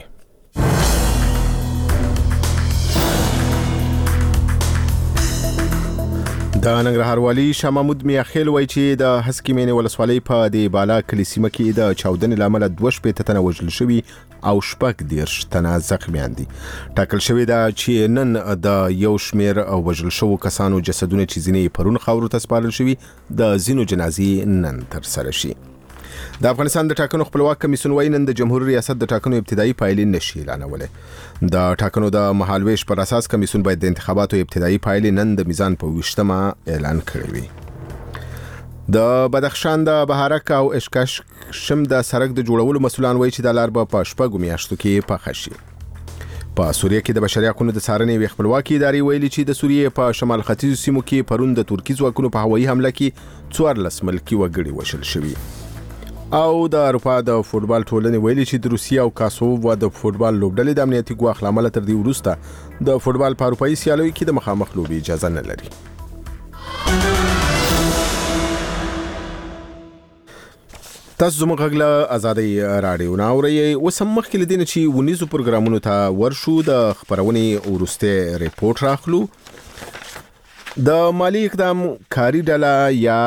د ننګرهار والی شاه محمود میاخیل وایي چې د هسکی مینې ولسوالۍ په دی بالا کلی سیمه کې د چاودنې لامل 2 تنه وژل شوي او 14 تنه زخمیان دي. ټاکل شوی دا چې نن د یو شمیر وژل شوو کسانو جسدونه چې ځینې پرون خاورو ته سپارل شوي د ځینو جنازې نن تر سره شي. د افغانستان د ټاکنو خپلواک کمیسیون وايي نن د جمهوریت ریاست د ټاکنو ابتدایي پایلې نشي اعلانولې. د ټاکنو د مهالويش پر اساس کمیسیون باید د انتخاباتو ابتدایي پایلې نن د میزان په 20مه اعلان کړي وي. د بدخشان د بهارک او اشکش شم د سړک د جوړولو مسولان وایي چې د لار په شپږو میاشتو کې پخه شي. په سوریه کې د بشري حقوقو د څارنې خپلواکي ادارې ویلي چې د سوریه په شمال ختیځو سیمو کې پرون د ترکی ځواکونو په هوایي حمله کې 14 ملکی وګړي وشل شوي. او د اروپا د فوتبال ټولنې ویلي چې د روسیې او کاسوو د فوتبال لوبډلې د امنیتي ګواښ لامل تر دې وروسته د فوتبال په اروپایي سیالیو کې د مخامخ لوبې اجازه نه لري. تاسو زموږ غږ له ازادي راډیو نه اورئ. اوس هم مخکې له دې نه چې ونیزو پروګرامونو ته ورشو د خبرونې وروسته ریپورت راخلو. د مالی اقدام کاری ډله یا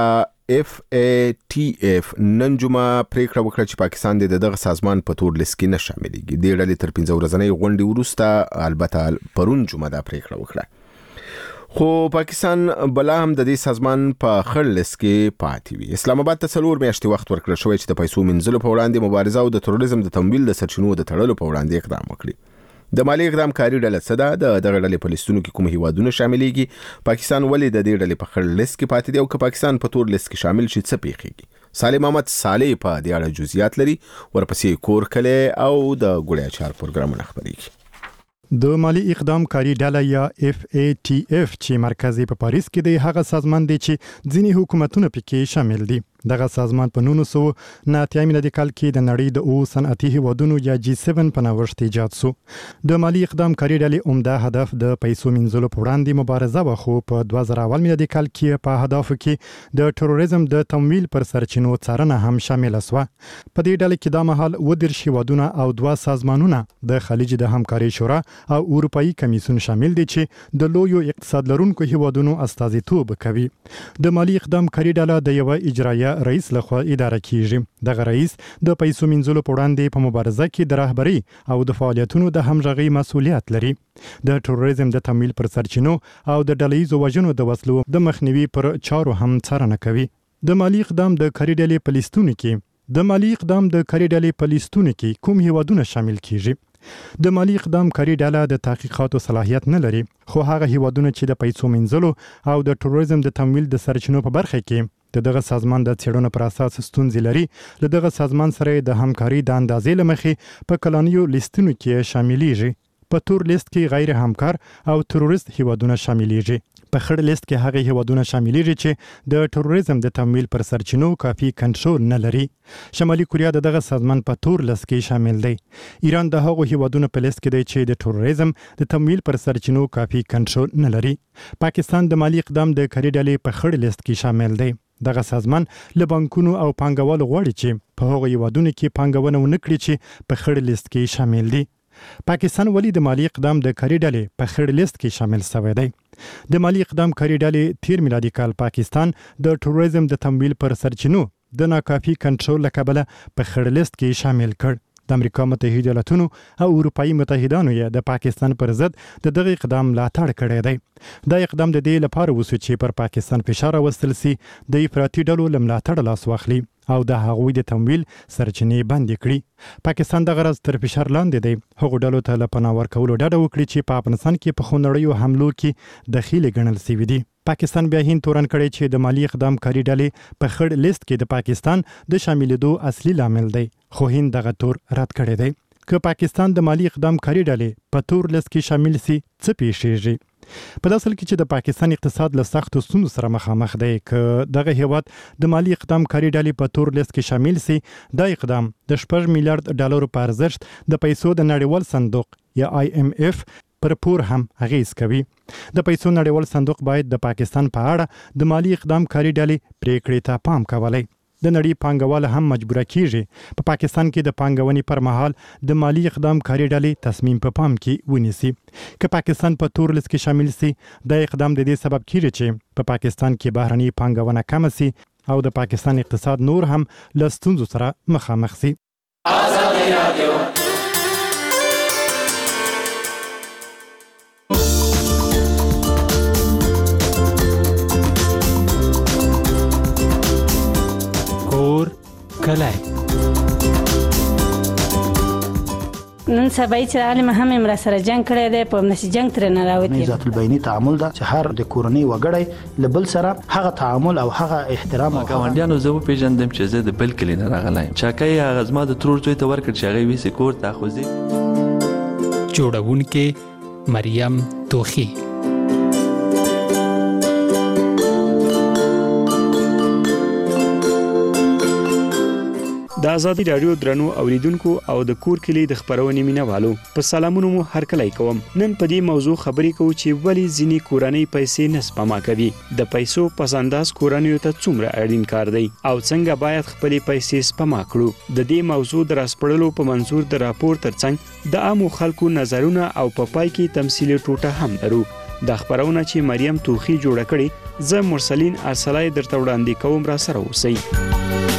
FATF نن جمعه پریکړه وکړه چې پاکستان د دغه سازمان په تور لیست کې نه شاملېږي. د ډلې تر 15 ورځې غونډې وروسته البته پرون جمعه دا پریکړه وکړه خو پاکستان بلا هم د دې سازمان په خړ لیست کې پاتې وي. اسلام آباد ته 4 میاشتې وخت ورکړل شوی چې د پیسو منځلو په وړاندې مبارزه او د تروریزم د تمویل د سرچینو د تړلو په وړاندې اقدام وکړي. د مالی اقدام کاری ډله صدا د دغه ډلې په لیستونو کې کوم هیوادونه شاملېږي، پاکستان ولې د دې ډلې په خړ لیست کې پاتې دی او که پاکستان په تور لیست کې شامل شي څه پیښیږي. سالم احمد صالح په دې اړه جزئیات لري. ورپسې کور کله او د ګوړیا چار پروګرامونه خبرېږي. د مالی اقدام کاری ډله یا FATF چې مرکزي په پاریس کې دی هغه سازمان دی چې ځینی حکومتونه پکې شامل دي. دغه سازمان په 1990 میلادي کال کې د نړۍ د صنعتي هیوادونو یا G7 په نوښت ایجاد شو. د مالی اقدام کاری ډلې عمده هدف د پیسو منځلو په وړاندې مبارزه و، خو په 2000 میلادي کال کې په هدف کې د تروریزم د تمویل پر سرچینو څارنه هم شامل شوه. په دې ډله کې د مهال ودرش هیوادونه او 2 سازمانونه د خلیج د همکاري شورا او اروپאי کمیسیون شامل دي چې د لویو اقتصاد لرونکو هیوادونو استازیتوب کوي. د مالی اقدام کاری ډله د یو اجرایه رئیس لخوا اداره کیږي. دغه رئیس د پیسو منځلو په وړاندې په مبارزه کې د رهبری او د فعالیتونو د همغږي مسؤلیت لري. د تروریزم د تمویل پر سرچینو او د ډلهیزو وژنو د وسلو د مخنیوي پر چارو هم څارنه کوي. د مالی اقدام د کاری ډلې په لیستونو کې کوم هیوادونه شامل کیږي؟ د مالی اقدام کاری ډله د تحقیقاتو صلاحیت نه لري، خو هغه هیوادونه چې د پیسو منځلو او د تروریزم د تمویل د سرچینو په برخه کې دغه سازمان د څېړنو پر اساس ستونزې لري، له دغه سازمان سره د همکاري د اندازې لمخې په کلانیو لیستونو کې شاملېږي. په تور لیست کې غیر همکار او تروریست هیوادونه شاملېږي. په خړ لیست کې هغه هیوادونه شاملېږي چې د ټروریزم د تمویل پر سرچینو کافي کنټرول نه لري. شمالي کوریا دغه سازمان په تور لیست کې شامل دی. ایران د هغو هیوادونو په لیست کې دی چې د ټروریزم د تمویل پر سرچینو کافي کنټرول نه لري. پاکستان د مالی اقدام د کاري ډلې په خړ لیست کې شامل دی. دغه سازمان له بانکونو او پانګوالو غواړي چې په هغو هیوادونو کې پانګونه ونه کړي چې په خړ لیست کې شامل دي. پاکستان ولې د مالی اقدام د کاري ډلې په خړ لیست کې شامل شوی دی؟ د مالی اقدام کاري ډلې تیر میلادي کال پاکستان د ټروریزم د تمویل پر سرچینو د ناکافي کنټرول له کبله په خړ لیست کې شامل کړ. د امریکا متحده ایالاتونو او اروپایي متحدانو یې د پاکستان پر ضد د دغه اقدام ملاتړ کړی دی. دا اقدام د دې لپاره وسو چې پر پاکستان فشار راوستل سي د افراطي ډلو له ملاتړ لاس واخلي او د هغوی د تمویل سرچینې بندې کړي. پاکستان د غرض تر فشار لاندې دی هغو ډلو ته له پناه ورکولو ډډه وکړي چې په افغانستان کې په خونړیو حملو کې دخیل ګڼل شوي دي. پاکستان بیا هند تورن کړی چې د مالی اقدام کاري ډلې په خړ لیست کې د پاکستان د شاملېدو اصلي لامل دی، خو هند دغه تور رد کړی دی. که پاکستان د مالی اقدام کاري ډلې په تور لیست کې شامل سي څه پیښیږي؟ په داسې کې چې د پاکستان اقتصاد له سختو ستونزو سره مخامخ دی، که دغه هیواد د مالی اقدام کاري ډلې په تور لیست کې شامل سي، دا اقدام د 6 میلیارډ ډالرو په ارزښت د پیسو د نړیوال صندوق یا IMF پر پور هم اغیز کوي. د پیسو نړیوال صندوق باید د پاکستان په اړه د مالی اقدام کاري ډلې پریکړې ته پام کولی. د نړۍ پانګوال هم مجبوره کیږي په پاکستان کې د پانګونې پر مهال د مالی اقدام کاري ډلې تصمیم په پام کې ونیسي. که پاکستان په تور لیست کې شامل سي، دا اقدام د دې سبب کیږي چې په پاکستان کې بهرنۍ پانګونه کم سي او د پاکستان اقتصاد نور هم له ستونزو سره مخامخ سي. کلای نن سبا چې عالم هم امر سره جنگ کړی دی، په نشي جنگ تر نه راوتی. ذات البینی تعامل دا چې هر د کورنۍ وګړی لبل سره هغه تعامل او هغه احترام او ګاونډیانو زه پیژندم چې زه د بل کلی نه راغلایم. چاکای هغه زما د ترور زوی ته ورکړ چې هغه ویسې کور ته خوځي. جوړونکې مریم توخی. د آزادي رادیو درنو اوریدونکو او د کور کلی د خبرونې مینوالو په سلامونو مو هر کله کوم. نن په دې موضوع خبرې کوو چې ولی ځینی کورنۍ پیسې نه سپما کوي. د پیسو پسنداز کورنۍ ته څومره اړین کار دی او څنګه باید خپل پیسې سپما کړو. د دې موضوع د راسپړلو په منظور د راپور ترڅنګ د عامو خلکو نظرونه او په پای کې تمثيلي ټوټه هم لرو. د خبرونه چې مریم توخی جوړه کړي، زه مرسلین ارسلای درته وړاندې کوم، را سره اوسئ.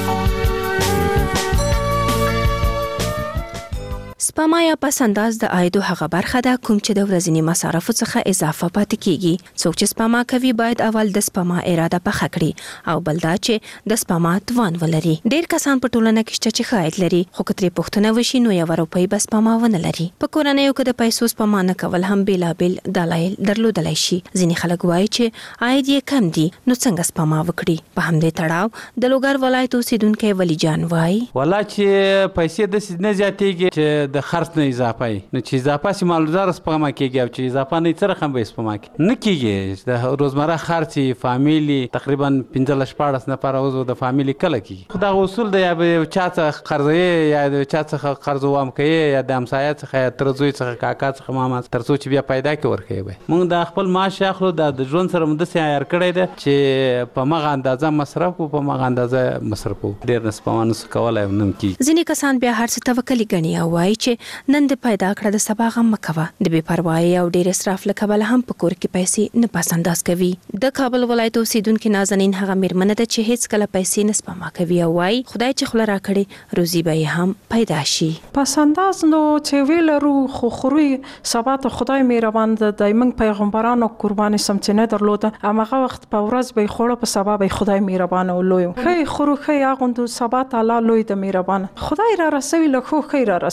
سپما یا پس انداز د عایدو هغه برخه ده کوم چې د ورځني مصارفو څخه اضافه پاتې کیږي. څوک چې سپما کوي باید اول د سپما اراده پخه کړي او بل دا چې د سپما توان ولري. ډیر کسان په ټولنه کې شته چې ښه عاید لري، خو کترې پوښتنه وشي نو 1 روپۍ به سپما ونه لري. په کورنیو کې د پیسو سپما نه کول هم بیلابیل دلایل درلودلی شي. ځینې خلک وایي چې عاید یې کم دي نو څنګه سپما وکړي. په همدې تړاو د لوګر ولایت اوسیدونکي ولی جان وایي ولا چې پیسې د نه زیاتېږي چې د خرڅ نه اضافه نو چې اضافه سي مالدار سپما کیږي او چې اضافه نه تر هم به سپما کوي نه کیږي. د روزمره خرڅي فامیلی تقریبا 15-14 نفر عضو د فامیلی کله کیږي. خدا اصول دی یا چا څخه قرضې یا چا څخه قرض وام کوي یا د همسایه څخه تر زوی څخه کاکا څخه ماما تر څو چې بیا پیدا کې ورکوي. موږ د خپل معاش اخلو د ژوند سره مده سي عیار کړی دی چې په مغه اندازه مصرف او په مغه اندازه مصرف ډیر نه سپما نه کولای نم کی. ځینې کسان بیا هر څه توکل غني او وایي چې نن د پیدا کړه د سبا غم مکوه. د بے پروايي او ډیر اسراف له کبله هم په کور کې پیسې نه پس انداز کوي. د کابل ولایت اوسیدونکو نازنین هغه میرمنه ده چې هیڅ کله پیسې نه سپما کوي او وایي خدای چې خله راکړي روزي به هم پیدا شي. پس انداز نو چې ویلرو خو خوري سبا ته خدای مهربان ده. د موږ پیغمبرانو قرباني سمڅنه درلوده هغه وخت په ورځ به خوړه په سبا به خدای مهربان او لوی خی خورو خی اغوندو سبا تعالی لوی د مهربان خدای را رسوي له خو خیر را رسوي.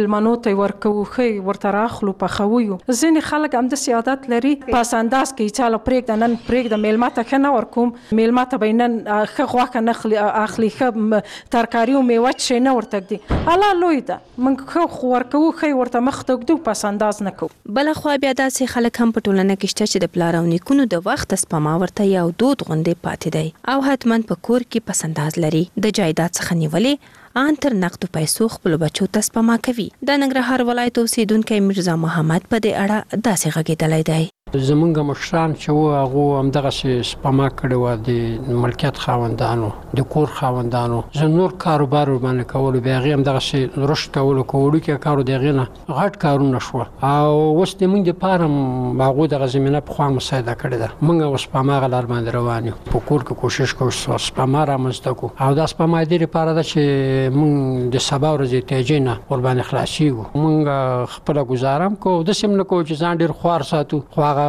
میلمنو ته ورکو خې ورته راخلو پخویو ځینې خلک هم د عادت لري پاس انداز کې چاله پرېږده نن پرېږده میلمه ته ښه نه ورکوم میلمه ته به نن ښه غوښه نه اخلي ښه ترکاري او میوه چې نه ورته ږدي الله لوی ده موږ ښه ورکوو ښه ورته مخ ته ږدو پاس انداز نه کوو بلخوا بیا داسې خلک هم په ټولنه کې شته چې د پلار او نیکونو د وخت سپما ورته یو دود غوندې پاتې دی او حتما په کور کې پس انداز لري د جایداد څخه نیولې ان تر نقدو پیسو خپل بچو ته سپما کوي د ننګرهار ولایت اوسیدونکو مرزا محمد په دې اړه داسې غږېدلی دی زمونږ مشران چې وو هغه همدغه سپما کړی و د ملکیت خاوندانو د کور خاوندانو زه نور کاروبار باندې کولو بیا هغې همدغسې رشد کولو که وړوکي کارو د هغې نه غټ کارونه شوه او اوس د موږ دپاره هم هغوی دغه زمینه پخوا مساعده کړې ده موږ اوس سپما هغه لار باندې روان یو په کور کې کوشش کوو سپما رامنځته کړو او دا سپما دې لپاره ده چې موږ د سبا ورځې تیجې نه ورباندې خلاصېږو موږ خپله ګزاره هم کوو داسې هم نه کوو چې ځان ډېر خوار ساتو خو هغه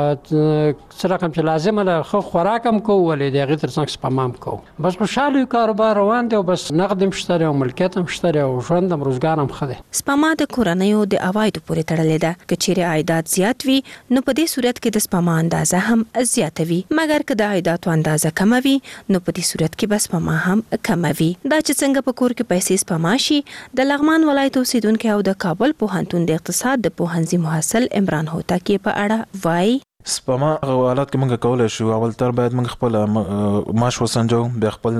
څه رقم چې لازمه ده ښه خوراک هم کوو ولې د هغې تر څنګ سپما هم کوو بس خوشحاله یو کاروبار روان دی او بس نقد هم شته دی او ملکیت هم شته دی او ژوند هم روزګار هم ښه دی سپما د کورنیو د عوایدو پورې تړلې ده که چیرې عایدات زیات وي نو په دې صورت کې د سپما اندازه هم زیاته وي مګر که د عایداتو اندازه کمه وي نو په دې صورت کې به سپما هم کمه وي دا چې څنګه په کور کې پیسې سپما شي د لغمان ولایت اوسیدونکي او د کابل پوهنتون د اقتصاد د پوهنځي محصل عمران هوتکی په اړه وایي سپما هغه حالات کې موږ کولای شو اول تر باید موږ خپل معاش وسنجو بیا خپل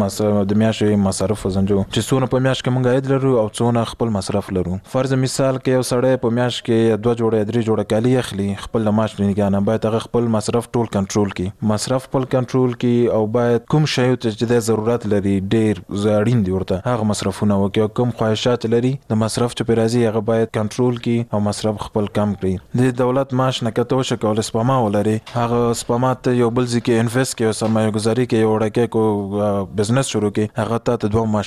د میاشتې مصرف وسنجو چې څونه په میاشت کې موږ عاید لرو او څونه خپل مصرف لرو فرض مثال کې یو سړی په میاشت کې 2 جوړه 3 جوړه کالی اخلي خپل د معاش نه نه باید هغه خپل مصرف ټول کنټرول کړي مصرف خپل کنټرول کړي او باید کوم شی چې د ضرورت لري ډیر اړین دی ورته هغه مصرفونه وکړي کوم خواهشات لري د مصرف چې په راځي هغه باید کنټرول کړي او مصرف خپل کم کړي د دولت معاش نه کته وشکول سپما ولري هغه سپما ته یو بل ځکه انویست کې سرمایه گذاري کې یو ورکه کو بزنس شروع کې هغه ته 2 معاش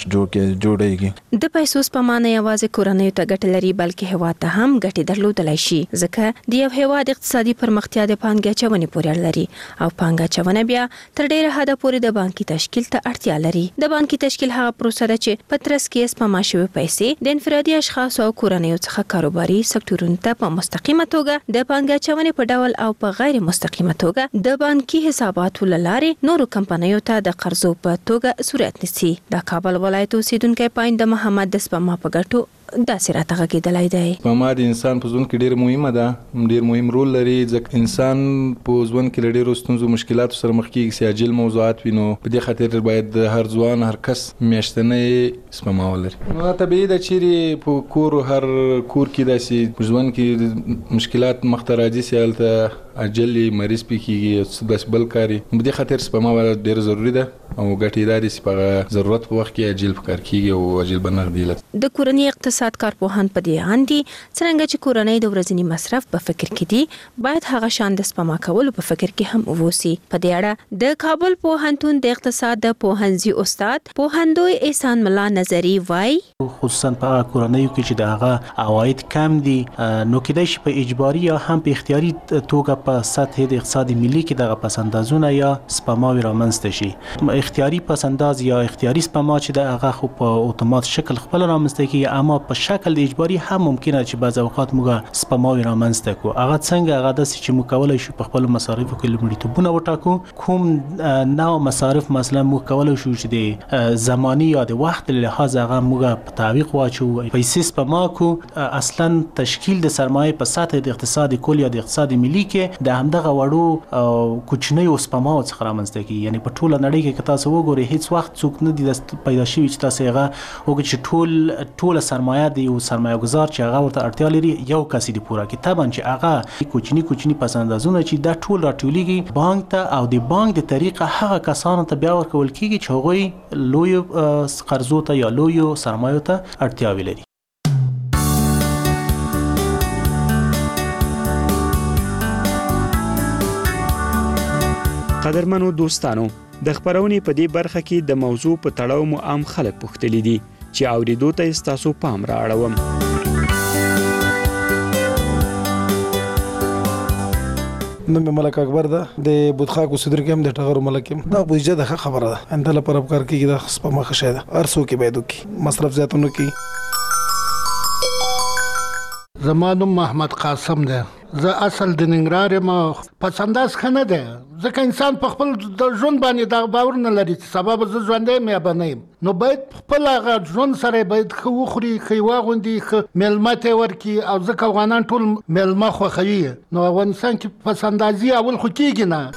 جوړیږي د پیسو سپما نه یوازې کورنۍ ته ګټه لري بلکې هیواد ته هم ګټه درلودلای شي ځکه د یو هیواد اقتصادي پرمختیا د پانګې چونې پورې اړه لري او پانګه چونه بیا تر ډیره حده پورې د بانکي تشکیل ته اړتیا لري د بانکي تشکیل هغه پروسه ده چې په ترڅ کې سپما شوی پیسې د انفرادي اشخاص او کورنیو څخه کاروباري سکتورونو ته په مستقیمه توګه د پانګه چونې په ډول او په غیر مستقیمه توګه د بانکي حساباتو لارې نورو کمپنیو ته د قرضو په توګه صورت نیسي د کابل ولایت اوسیدونکو پاینده محمد د سپما په ګټو داسې راته غږېدلی دی سپما د انسان په ژوند کې ډېر مهمه ده ډېر مهم رول لري ځکه انسان په ژوند کې له ډېرو ستونزو مشکلاتو سره مخ کېږي چې عاجل موضوعات وي نو په دې خاطر باید هر ځوان هر کس میاشتنۍ سپما ولري نو طبیعي ده چیرې په کور هر کور کې داسې په ژوند کې مشکلات مخ ته راځي چې هلته عاجل مریض پې کېږي داسې بل کار وي په دې خاطر سپما ډېره ضروري ده او ګټې دا دي چې په ضرورت په وخت کې عاجل په کار کېږي او عاجل به نغدي د کورنۍ اقتصاد کارپوهان په دې اندي څنګه چې کورنۍ د ورځني مصرف په فکر کې دي باید هغه شان د سپما کولو په فکر کې هم ووسی په دې اړه د کابل پوهنتون د اقتصاد د پوهنځي استاد پوهندوی احسان ملا نظری وای خصوصا په کورنۍ کې چې دغه عواید کم دي نو کېدای شي په اجباري یا هم په اختیاري توګه په سطح د اقتصاد ملي کې دغه پسندازونه یا سپما رامنځته شي اختیاري پسنداز یا اختیاري سپما چې دغه خو په اتومات شکل خپل رامنځته کیږي اما په شکل د اجباري هم ممکنه چې بعض اوقات موږ سپما رامنځته کو هغه څنګه هغه د چې موږ کولای شو په خپل مصارفو کې لومړیتوبونه وټاکو کوم نوع مصارف مثلا موږ کولای شو چې د زماني یا د وخت له لحاظ هغه موږ په تعویق واچو پیسې سپما کو اصلا تشکیل د سرمایه په سطح د اقتصاد کل یا د اقتصاد ملي کې د همدغه وړو کوچنۍ سپما څخه رامنځته کی یعنی په ټوله نړۍ کې تاسو وګورئ هیڅ وخت څوک نه دي پیدا شوی چې تاسو هغه وګورئ چې ټول سرمایه دی او سرمایه گذار چې هغه ورته اړتیا لري یو کس دی پوره کې طبعا چې هغه کوچنی پسندازونه چې دا ټول راټولېږي بانک ته او د بانک د طریقه هغه کسانو ته بیا ورکول کیږي چې هغوی لوی قرضو ته یا لوی سرمایو ته اړتیا لري قدرمنو دوستانو د خبرونې په دې برخه کې د موضوع په تړاو مو عام خلک پوښتلي دي چې اوریدو ته ستاسو پام را اړوم نن ملک اکبر ده د بودخا کو صدر کې هم د ټغر ملک دا بوجه د خبره ده انده لپاره کار کیږي د سپما خشه ده ارسو کې باید کی مصرف زیاتونو کی زما نوم محمد قاسم دی. زه اصل د ننګرهار یم. پسنداز ښه نه دی ځکه انسان په خپل د ژوند باندې دا باور نه لري چې سبا به زه ژوندی یم یا به نه یم. نو باید خپل هغه ژوند سره باید ښه وخوري، ښه واغوندي، ښه میلمه ته یې ورکړي. او ځکه افغانان ټول میلمه خوښوي. نو افغانستان کې پسندازي اول خو کېږي نه.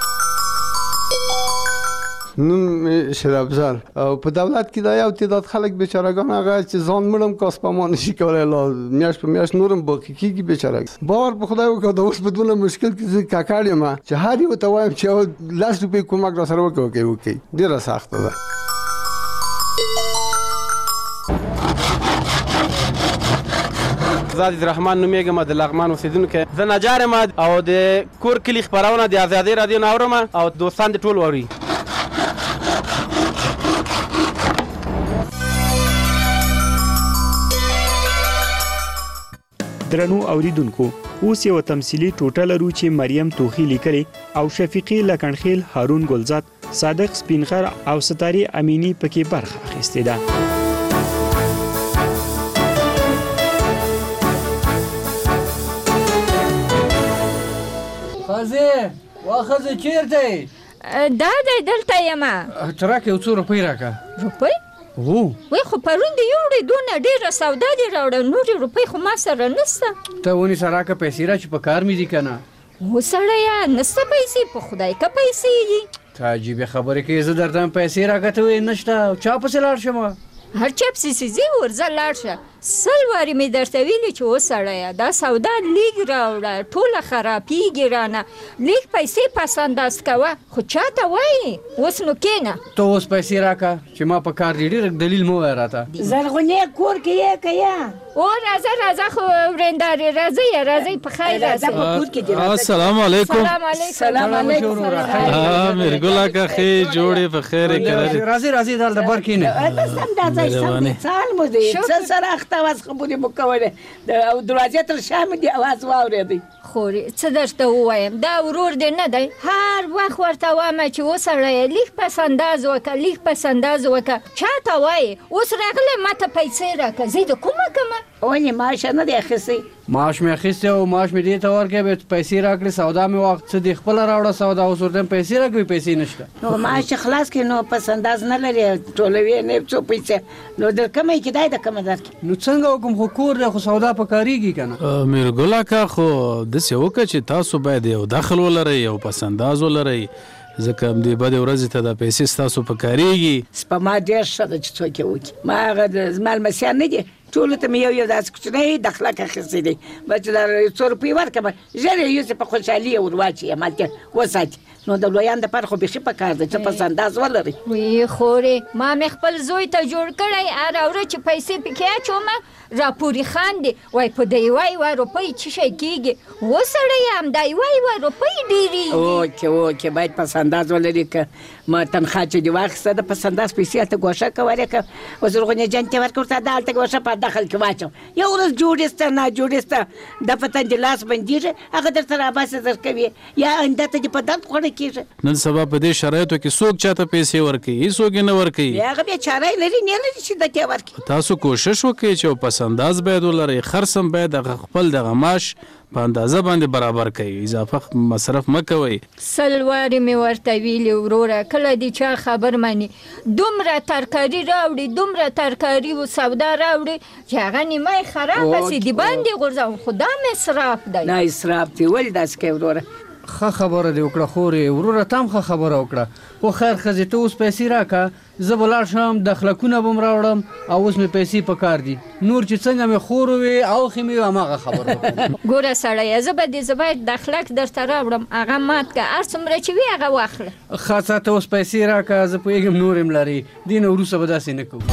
نوم شرابزر او په دولت کې دا یو تعداد خلک بیچارهګان هغه چې ځان مړم کا سپما نشي کولای، لا میاش په میاش نورم باقي کیږي بیچاره. باور په خدای وکړه دا اوس په دونه مشکل کې زه کاکاړ یم چې هر یو ته وایم چې 10 روپۍ کومک را سره وکړي ډیره سخته ده. زاد الرحمن نومېږم د لغمان اوسېدونکی. زه نجار یم او د کور کلي خپرونه د ازادۍ رادیو نه اورم او دوستان د ټول اوري. درنو اوریدونکو، اوس یو تمثيلي ټوټه لرو چې مریم توخی لیکلي او شفیقي لکنخیل، هارون ګلزاد، صادق سپینغر او ستاري امینی پکې برخه اخیستې ده. خازه واخذ چیرته دا دلته یم. ترکه یو څو روپۍ راکړه. روپۍ؟ وای خو پرون دی یوړې دونه ډېره سودا دې راوړه، نورې روپۍ خو ما سره نشته. ته ونیسه راکړه پیسې را چې په کار مې دي که نه. سړیه نشته پیسې، په خدای که پیسې دي. ته عجیبې خبرې کوې. زه درته پیسې راکړه ته وایې نشته. چا پسې لاړ شم؟ هر چا پسې چې ځې ورځه لاړ شه. 100 وارې مې درته ویلي چې وسړیه دا سودا لیږ راوړه، ټوله خرابېږي رانه. لیږ پیسې پس انداز کوه، خو چا ته وایې؟ اوس نو کښېنه. ته اوس پیسې راکړه چې ما په کار دی. ډېر دلیل مه وایه راته. زرغونې کور کې یې که یا او راځه خو ورېندارې راځئ په خیر راځئ. السلام علیکم. سلام علیکم. میرګله که ښې جوړې په خیر یې کړلې. راځئ دلته بر کښېنئ. واز خبرې مو کولې د دروازې تر شا مې د اواز واورېدی. خورې څه درته ووایم، دا ورور دې نه دی؟ هر وخت ورته وایم چې وسړیه لیږ پس انداز وکړه. چا ته وایې؟ اوس راغلی ما ته پیسې راکړه، زه د کومه کړمه؟ ولې معاش نه دی اخیستی؟ معاش مې اخیستی او معاش مې دې ته ورکړی، بیا پیسې راکړې، سودا مې واخ څه دې خپله راوړه سودا. اوس ورته پیسې راکوي، پیسې نشته. نو معاش خلاص کړي، نو پس انداز نه لري، ټولوي نه څو پیسې. نو در کومه کې دی د کومه درکړي؟ نو څنګه وکړم؟ خو کور دی، خو سودا پکارېږي که نه. میرګله که خو داسې وکړه چې تاسو باید یو دخل ولرئ او پس انداز ولرئ، ځکه همدې بدې ورځې ته دا پیسې ستاسو پکارېږي. سپما ډېر ښه ده چې څوک یې وکړي. ما هغه زما لمسیان نه دي، ټولو ته مې یو داسې کوچنی دخلک اخیستی دی. بچ دا 100 روپۍ ورکړم، ژر یې یوسې په خوشحالي یې ور واچوي، همالته وساتي. نو د لویانو دپاره خو بیخي پکار دی چې پس انداز ولري. وی خورې ما مې خپل زوی ته جوړ کړی، هره ورځ چې پیسې پکې اچومه راپورې خاندي، وای په د یوه روپۍ څه شی کېږي؟ وسړیه همدا یوه روپۍ ډېرېږي. اوکې باید پس انداز ولري. که ما تنخوا چې دې واخیسته د پس انداز پیسې هلته ګوښه که ورکړه، اوس زرغونې جان ته ورکړه، ورته دا هلته ګوښه په دخل کې واچوم. یو ورځ جوړې سته ناجوړې سته د په تندې لاس بندېږي، هغه درته راباسې درکوي یا آینده ته دې په درد خوړه کېږي. نن سبا په دې شرایطو کې څوک چاته پیسې ورکوي؟ هېڅوک یې نه ورکوي. هغه بیا چاره یې لري نه لري چې درته ورکړي. تاسو کوشش وکړئ چې پس انداز باید ولرئ، خرڅ هم باید خپل دغه معاش په اندازه باندې برابر کړئ، اضافه مصرف مه کوئ. 100 وارې مې ورته ویلي وروره، کله دې چا خبر مني؟ دومره ترکاري راوړي، دومره ترکاري و سودا راوړي چې هغه نیمه یې خرابه سي، د باندې غورځوم. خو دا مې اسراف دی. نه اسراف دی، ولې داسې کوې وروره؟ ښه خبره دې وکړه خورې، وروره ته هم ښه خبره وکړه. خو خیر ښځې ته اوس پیسې راکړه، زه به لاړ شم دخلکونه به م راوړم او اوس مې پیسې په کار دي. نور چې څنګه مې خور وې اوښې مې وې هماغه خبره وکړم. ګوره سړیه زه به دې باید دخلک درته راوړم، هغه مات که هر څومره چې وي هغه واخله. ښه ته اوس پیسې راکړه، زه پوهېږم نور هم لرې، دې نه وروسته به داسې نه کوو.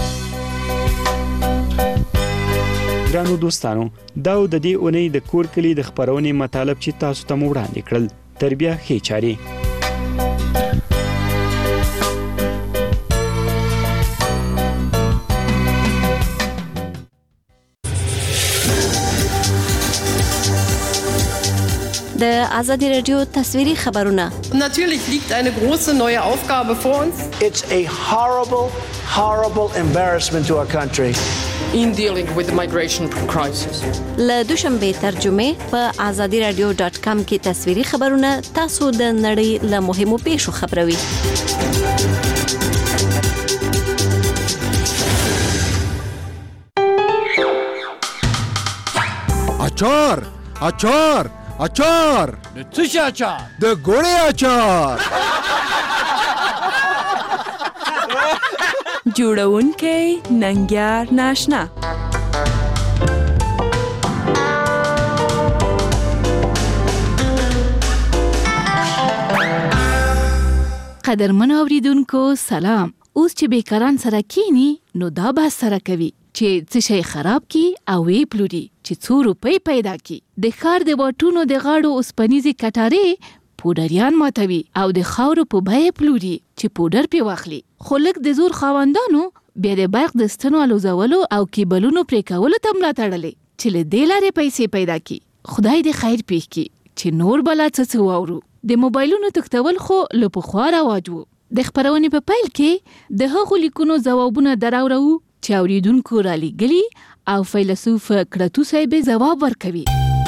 ګرانو دوستانو، دا د دې اونۍ د کور کلي د خپرونې مطالب چې تاسو ته مو وړاندې کړل. تر بیا ښې چارې. د آزادي رادیو تصویري خبرونه. Natürlich liegt eine große neue Aufgabe vor uns. It's a horrible embarrassment to our country. In dealing with the migration crisis. له دوشنبه ترجمه په azadiradio.com کې تصویري خبرونه تاسو د نړۍ له مهمو پیښو خبروي. اچار د څه شي اچار؟ د ګوړې اچار. جوړونکی ننګیار ناشنا. قدرمن اوریدونکو سلام. اوس چې بیکاران سره کینی نو دا به سره کوي چې څه شي خراب کی او وی پلوري چې 2 روپۍ پیدا کی. د ښار د واټونو د غاړو اوسپنیزي کټارې پودریان ماتوي او د خاورو په بیه پلوري چې پودر پی واخلي. خو لږ د زور خاوندانو بیا د برق د ستنو الوزولو او کیبلونو پرې کولو ته ملا تړلې چې له دې لارې پیسې پیدا کی. خدای دې خیر پېښ کی چې نور بلا څه واورو. د موبایلونو تختول خو له پخوا رواج وو. د خبرونې په پیل کې د هغو لیکونو ځوابونه دراوړو چې اوریدونکو را لېږلي او فیلسوف کړتو صاحب ځواب ورکوي.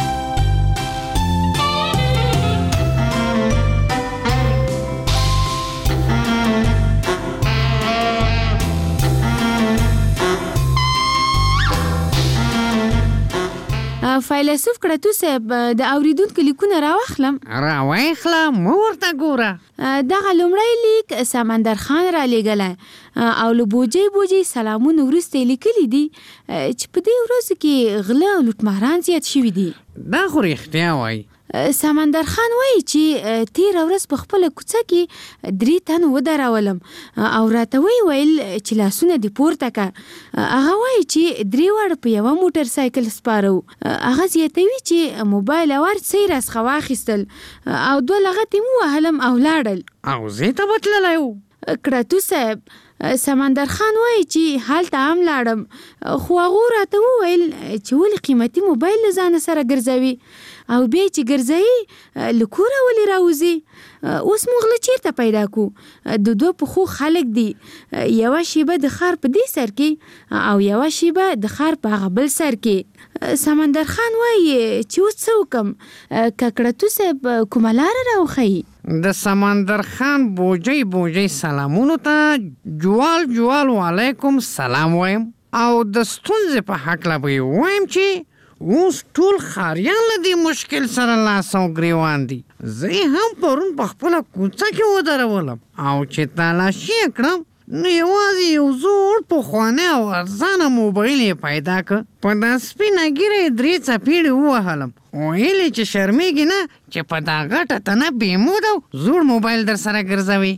فیلسوف کړتو صاحب د اوریدونکو لیکونه راوخلم مو ورته ګوره. دغه لومړی لیک سمندر خان را لېږلی او له بوجۍ سلامونه وروسته لیکلي دي چې په دې ورځو کې غله او لوټماران زیات شوي دي. دا خو رښتیا وایي. سمندر خان وایي چې تېره ورځ په خپله کوڅه کې 3 تن ودرولم او راته ویل چې لاسونه دې پورته که. هغه وایي چې 3 واړه په یوه موټر سایکل سپاره وو. هغه زیاتوي چې موبایل او هر څه یې راڅخه واخیستل او 2 لغتې مو وهلم او لاړل. او زه ته به تللی وو. کړتو صاحب سمندر خان وایي چې هلته هم لاړم خو هغو راته وویل چې ولې قیمتي موبایل له ځانه سره ګرځوي او بیا چې ګرځوي له کوره ولې راوځي. اوس موږ له چیرته پیدا کو؟ د 2 پخو خلک دي. یوه شیبه د ښار په دې سر کې او یوه شیبه د ښار په هغه بل سر کې. سمندر خان وایي چې اوس څه وکم؟ که کړتو صاحب کومه لاره راوښیي؟ د سمندر خان بوجۍ سلامونو ته جوال وعلیکم سلام وایم او د ستونزې په هکله به وایم چې اوس ټول ښاریان له دې مشکل سره لاس او ګریوان دي. زه هم پرون په خپله کوڅه کې ودرولم او چې تالاشي یې کړم نو یوازې یو زوړ پخوانی او ارزانه موبایل یې پیدا کړ. په دا سپینه ږیره یې 3 څپېړې ووهلم. ویل یې چې شرمېږي نه چې په دا غټه تنه بېموده زوړ موبایل در سره ګرځوي.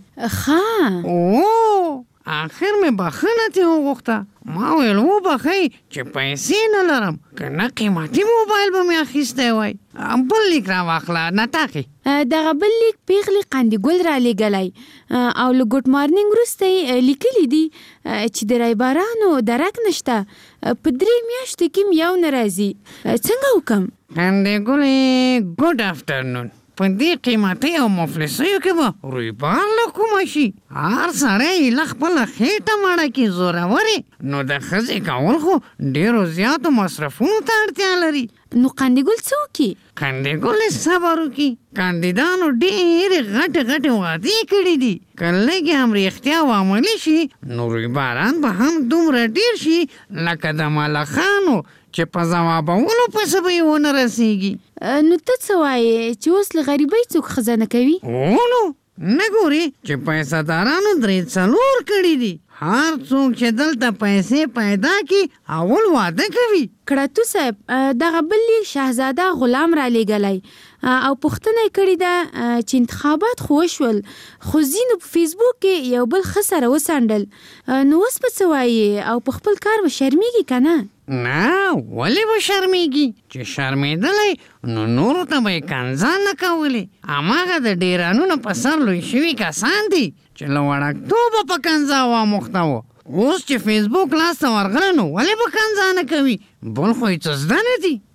آخر مې بخښنه ترې وغوښته. ما ویل وبخئ چې پیسې نه لرم که نه قیمتي موبایل به مې اخیستی وای. بل لیک راواخله نتاقې. دغه بل لیک پیغلې قندګل را لېږلی او له ګوډ مارنینګ وروسته یې لیکلي دي چې د رایبارانو درک نشته. په 3 میاشتې کې یو نه راځي. څنګه وکم؟ قندګلې ګوډ آفټرنون. په دې قیمتي او مفلسیو کې به رویبار له کومه شي؟ هر سړی ایله خپله خېټه مړه کړي زورورې. نو د ښځې کول خو ډېرو زیاتو مصرفونو ته اړتیا لري. نو قندګل څه وکړي؟ قندګل صبر وکړي. کاندیدانو ډېرې غټې وعدې کړي دي. که لږې هم رښتیا وعملي شي نو رویباران به هم دومره ډېر شي لکه د ملخانو چې په ځوابولو پسې به یې ونه رسېږي. نو ته څه وایې چې اوس له غریبۍ څوک ښځه نه کوي؟ نو نه ګورې چې پیسه دارانو 3-4 کړي دي. هر څوک چې دلته پیسې پیدا کړي اول واده کوي. کړتو صاحب دغه بل لیک شهزاده غلام را لېږلی او پوښتنه یې کړې ده چې انتخابات خو وشول خو ځینو په فیسبوک کې یو بل ښه سره وڅنډل. نو اوس به څه وایې او په خپل کار به شرمېږي که نه؟ نه ولې به شرمېږي؟ چې شرمېدلی نو نورو ته به یې کنځا نه کولې. هماغه د ډیرانونو په سر لوی شوي کسان دي چې له وړکتوبه په کنځا واموخته وو. اوس چې فیسبوک لاس ته ورغله نو ولې به کنځا نه کوي؟ بل خو یې څه زده نه دي.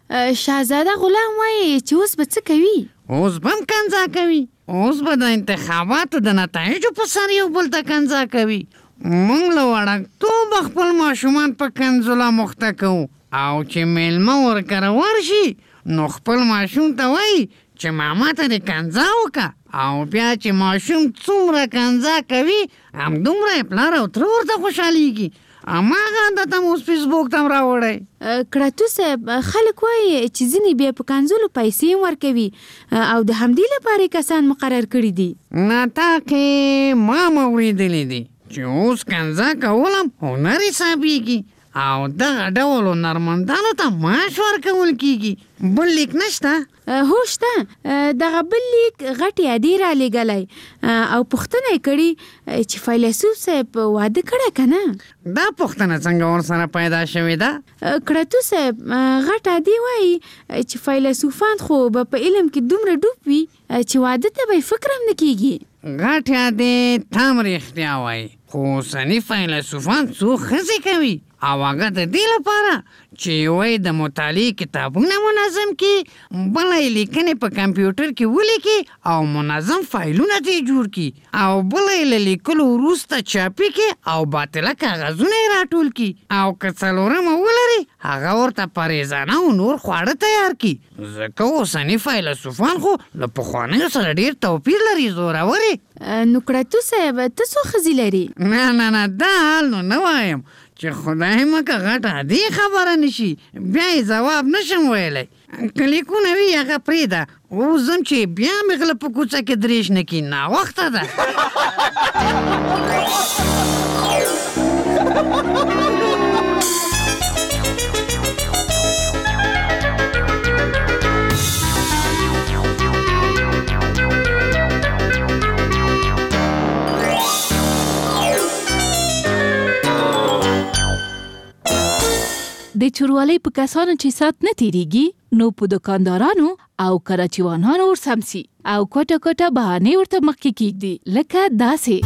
شاهزاده غلام وایي چې اوس به څه کوي؟ اوس به هم کنځا کوي. اوس به د انتخاباتو د نتایجو په سر یو بل ته کنځا کوي. موږ له وړکتوبه خپل ماشومان په کنځلو مخته کوو او چې میلمه ورکره ورشي نو خپل ماشوم ته وایي چې ماما ته دې کنځا وکړه او بیا چې ماشوم څومره کنځا کوي همدومره یې پلار او تره ورته خوشحالېږي. هماغه عادت هم اوس فیسبوک ته هم راوړی. کړتو صاحب خلک وایي چې ځینې بیا په کنځلو پیسې هم ورکوي او د همدې لپاره کسان مقرر کړي دي. ناټاکې ما هم اورېدلی دي چې اوس کنځا کول هم هنر حسابېږي او دغه ډول هنرمندانو ته معاش ورکول کېږي. بل لیک نشته؟ هو شته. دغه بل لیک غټې ادې رالیږلی او پوښتنه یې کړې چې فیلسوف صاحب واده کړی که نه؟ دا پوښتنه څنګه ورسره پیدا شوې ده؟ کړتو صاحب غټه ادې وایي چې فیلسوفان خو به په علم کې دومره ډوب وي چې واده ته به یې فکر هم نه کېږي. غټې ادې ته هم رښتیا وایي خو اوسني فیلسوفان څو ښځې کوي او هغه د دې لپاره چې یوه د مطالعې کتابونه منظم کړي بله یې لیکنې په کمپیوټر کې ولیکي او منظم فایلونه ته یې جوړ کړي او بله یې له لیکلو وروسته چاپي کړي او باطله کاغذونه یې راټول کړي او که څلورمه ولري هغه ورته پریزانه او نور خواړه تیار کړي. ځکه اوسني فیلسوفان خو له پخوانیو سره ډېر توپیر لري زورورې. نو کړتو صاحب ته څو ښځې لري؟ نه دا حال نو نه وایم چې خدای مکه غټه دې خبره نشي بیا یې ځواب نشم ویلی. که لیکونه وي هغه پرېږده اوس ځم چې بیا مې غله په کوڅه کې درېش نه کړي ناوخته ده. د چوروالی په کسانو چې سات نه تیریږي نو په دکاندارانو او کراچیوانانو ورسم سي او کوټه کوټه بهانې ورته مخکې کیږدي لکه داسې.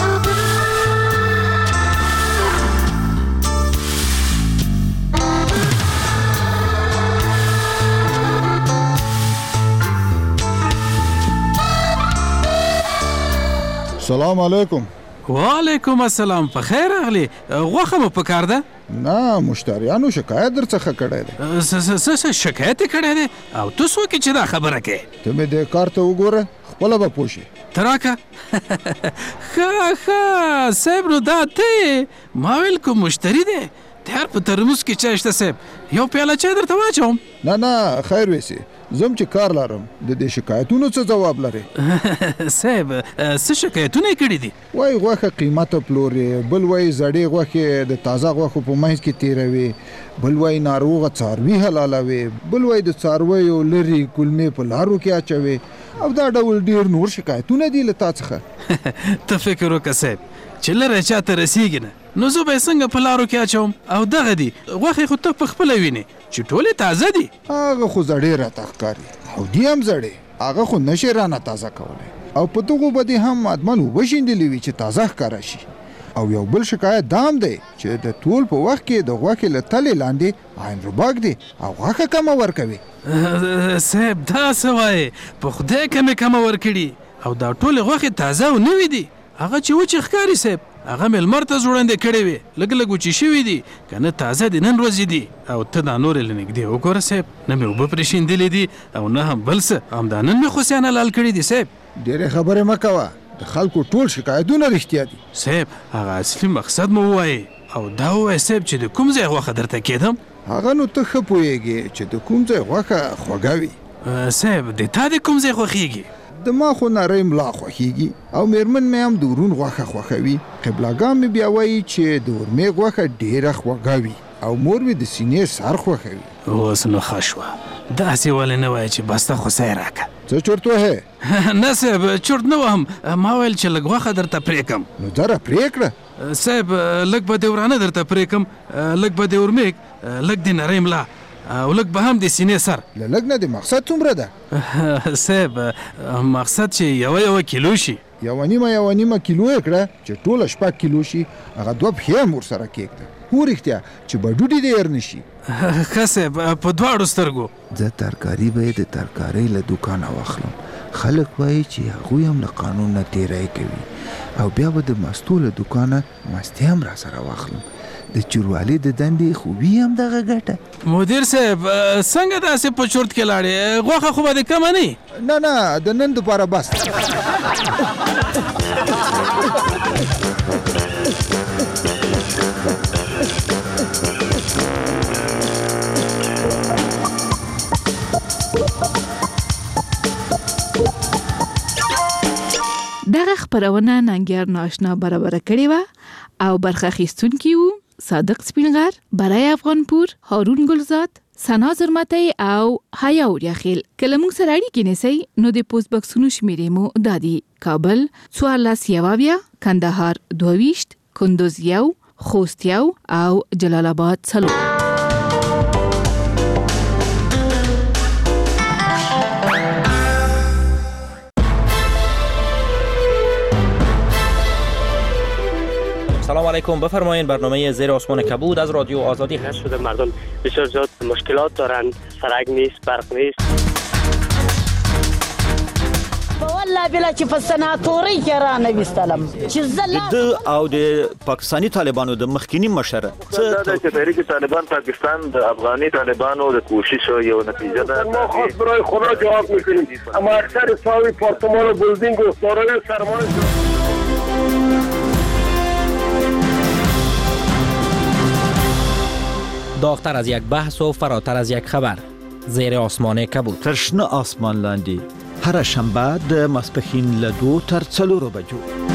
سلام علیکم. وعلیکم السلام. په خیر راغلی. غوښه مو پکار ده؟ نه مشتریانو شکایت در څخه کړی دی. څه شکایت یې کړی دی او ته څوک یې چې دا خبره کوې؟ ته مې دې کار ته وګوره خپله به پوه شې. ته راکه. ښه صاحب نو دا ته یې ما ویل کوم مشتري دی تیار په ترموز کې چای شته صاحب یو پیاله چای درته واچوم؟ نه خیر ویسي زم چې کار لرم د دې شکایتونو څه جواب لري؟ صاحب څه شکایتونه یې کړي دي؟ وایي غوښه قیمته پلورې بل وایي زړې غوښې د تازه غوښو په منځ کې تېروي بل وایي ناروغه څاروي حلالوي بل وایي د څارویو لرې کولمې په لارو کې اچوي او دا ډول ډېر نور شکایتونه دي له تا څخه. ته فکر وکړه صاحب چې لره چاته رسیږي نه نو زه به یې څنګه په لارو کې اچوم او دغه دي غوښې خو ته په خپله وینې چې ټولې تازه دي. هغه خو زړې راته ښکاري او دي هم زړې هغه خو نشي رانه تازه کولی او په دغو به دې هم ادمن وشیندلي وي چې تازه ښکاره شي. او یو بل شکایت دا هم دی چې د ټول په وخت کې د غوښې له تلې لاندې عین رباک دی او غوښه کمه ورکوي. صاحب دا څه وایې په خدای کمه ورکړي او دا ټولې غوښې تازه او نوي دي هغه چې وچې ښکاري صاحب هغه مې لمر ته زوړندې کړې وې لږ وچې شوي دي که نه تازه دي نن ورځې دي او ته دا نورې له نږدې وګوره صاحب نه مې اوبه پرې شیندلې دي او نه هم بل څه همدا نن مې خوسیانه لال کړي دي صاحب. ډېرې خبرې مه کوه د خلکو ټول شکایتونه رښتیا دي. صاحب هغه اصلي مقصد مو ووایې او دا ووایه صاحب چې د کوم ځای غوښه درته کېدم؟ هغه نو ته ښه پوهېږې چې د کوم ځای غوښه خوږه وي. صاحب د تا د کوم ځای خوښېږي؟ د ما خو نری ملا خوښېږي او میرمن مې هم د ورون غوښه خوښوي. قبلاګان مې بیا وایي چې د ورمې غوښه ډېره خوږه وي او مور مې د سینې سر خوښوي. اوس نو ښه شوه داسې ولې نه وایې چې بس ته خوسی راکړه. څه چورت وهې؟ نه صاحب چورت نه وهم ما ویل چې لږ غوښه درته پرې کړم. نو ځره پرې کړه. صاحب لږ به دې ورانه درته پرې کړم لږ به دې ورمېږ لږ دې نری ملا او لږ به هم د سینې سر. له لږ نه د مقصد څومره ده؟ صاحب مقصد چې یوه کیلو شي. یو نیمه کیلو یې کړه چې ټوله 6 کیلو شي هغه 2 پښې هم ورسره کېږده هو رښتیا چې به ډوډۍ دې هېر نه شي ښه صاحب په دواړو سترګو زه ترکاري به یې د ترکارۍ له دوکانه واخلم خلک وایي چې هغوی هم له قانون نه تیری کوي او بیا به د مستو له دوکانه مستې هم را سره واخلم د چوروالي د دندې خوبي هم دغه ګټه مدیر صاحب څنګه داسې په چورت کې لاړې غوښه خو به دې کمه نه نه د نن دپاره بس دغه خپرونه ننګیار ناشنا برابر کړې وه او برخه اخیستونکي وو صادق سپینغر، برای افغانپور، هارون گلزاد، سنا زرمتی او حیا اوریاخیل. کله موږ سره اړیکې نیسئ نو د پوسټ بکسونو شمیرې مو دا دي: کابل 14 کندهار 22 کندوز 1 خوست 1 او جلال آباد 3. سلام علیکم، بفرمایید. برنامه زیر آسمان کبود از رادیو آزادی هست. شده مردم بسیار زیاد مشکلات دارند، سرک نیست، برق نیست. والله بلا چې په سناتوري کې را نه وستلم چې د او د پاکستانی طالبانو د مخکینی مشر څه د تحریک طالبان پاکستان د افغاني طالبانو د کوشش یو نتیجه ده. ما خاص برای خدا جواب میکنیم، اما اکثر ساوی پارتمان و بلدینگ و دارای سرمایه داغتر از یک بحث و فراتر از یک خبر. زیر آسمان کبود. تر شنه آسمان لاندې هر شنبه د ماسپښین له 2 تر 4 بجو.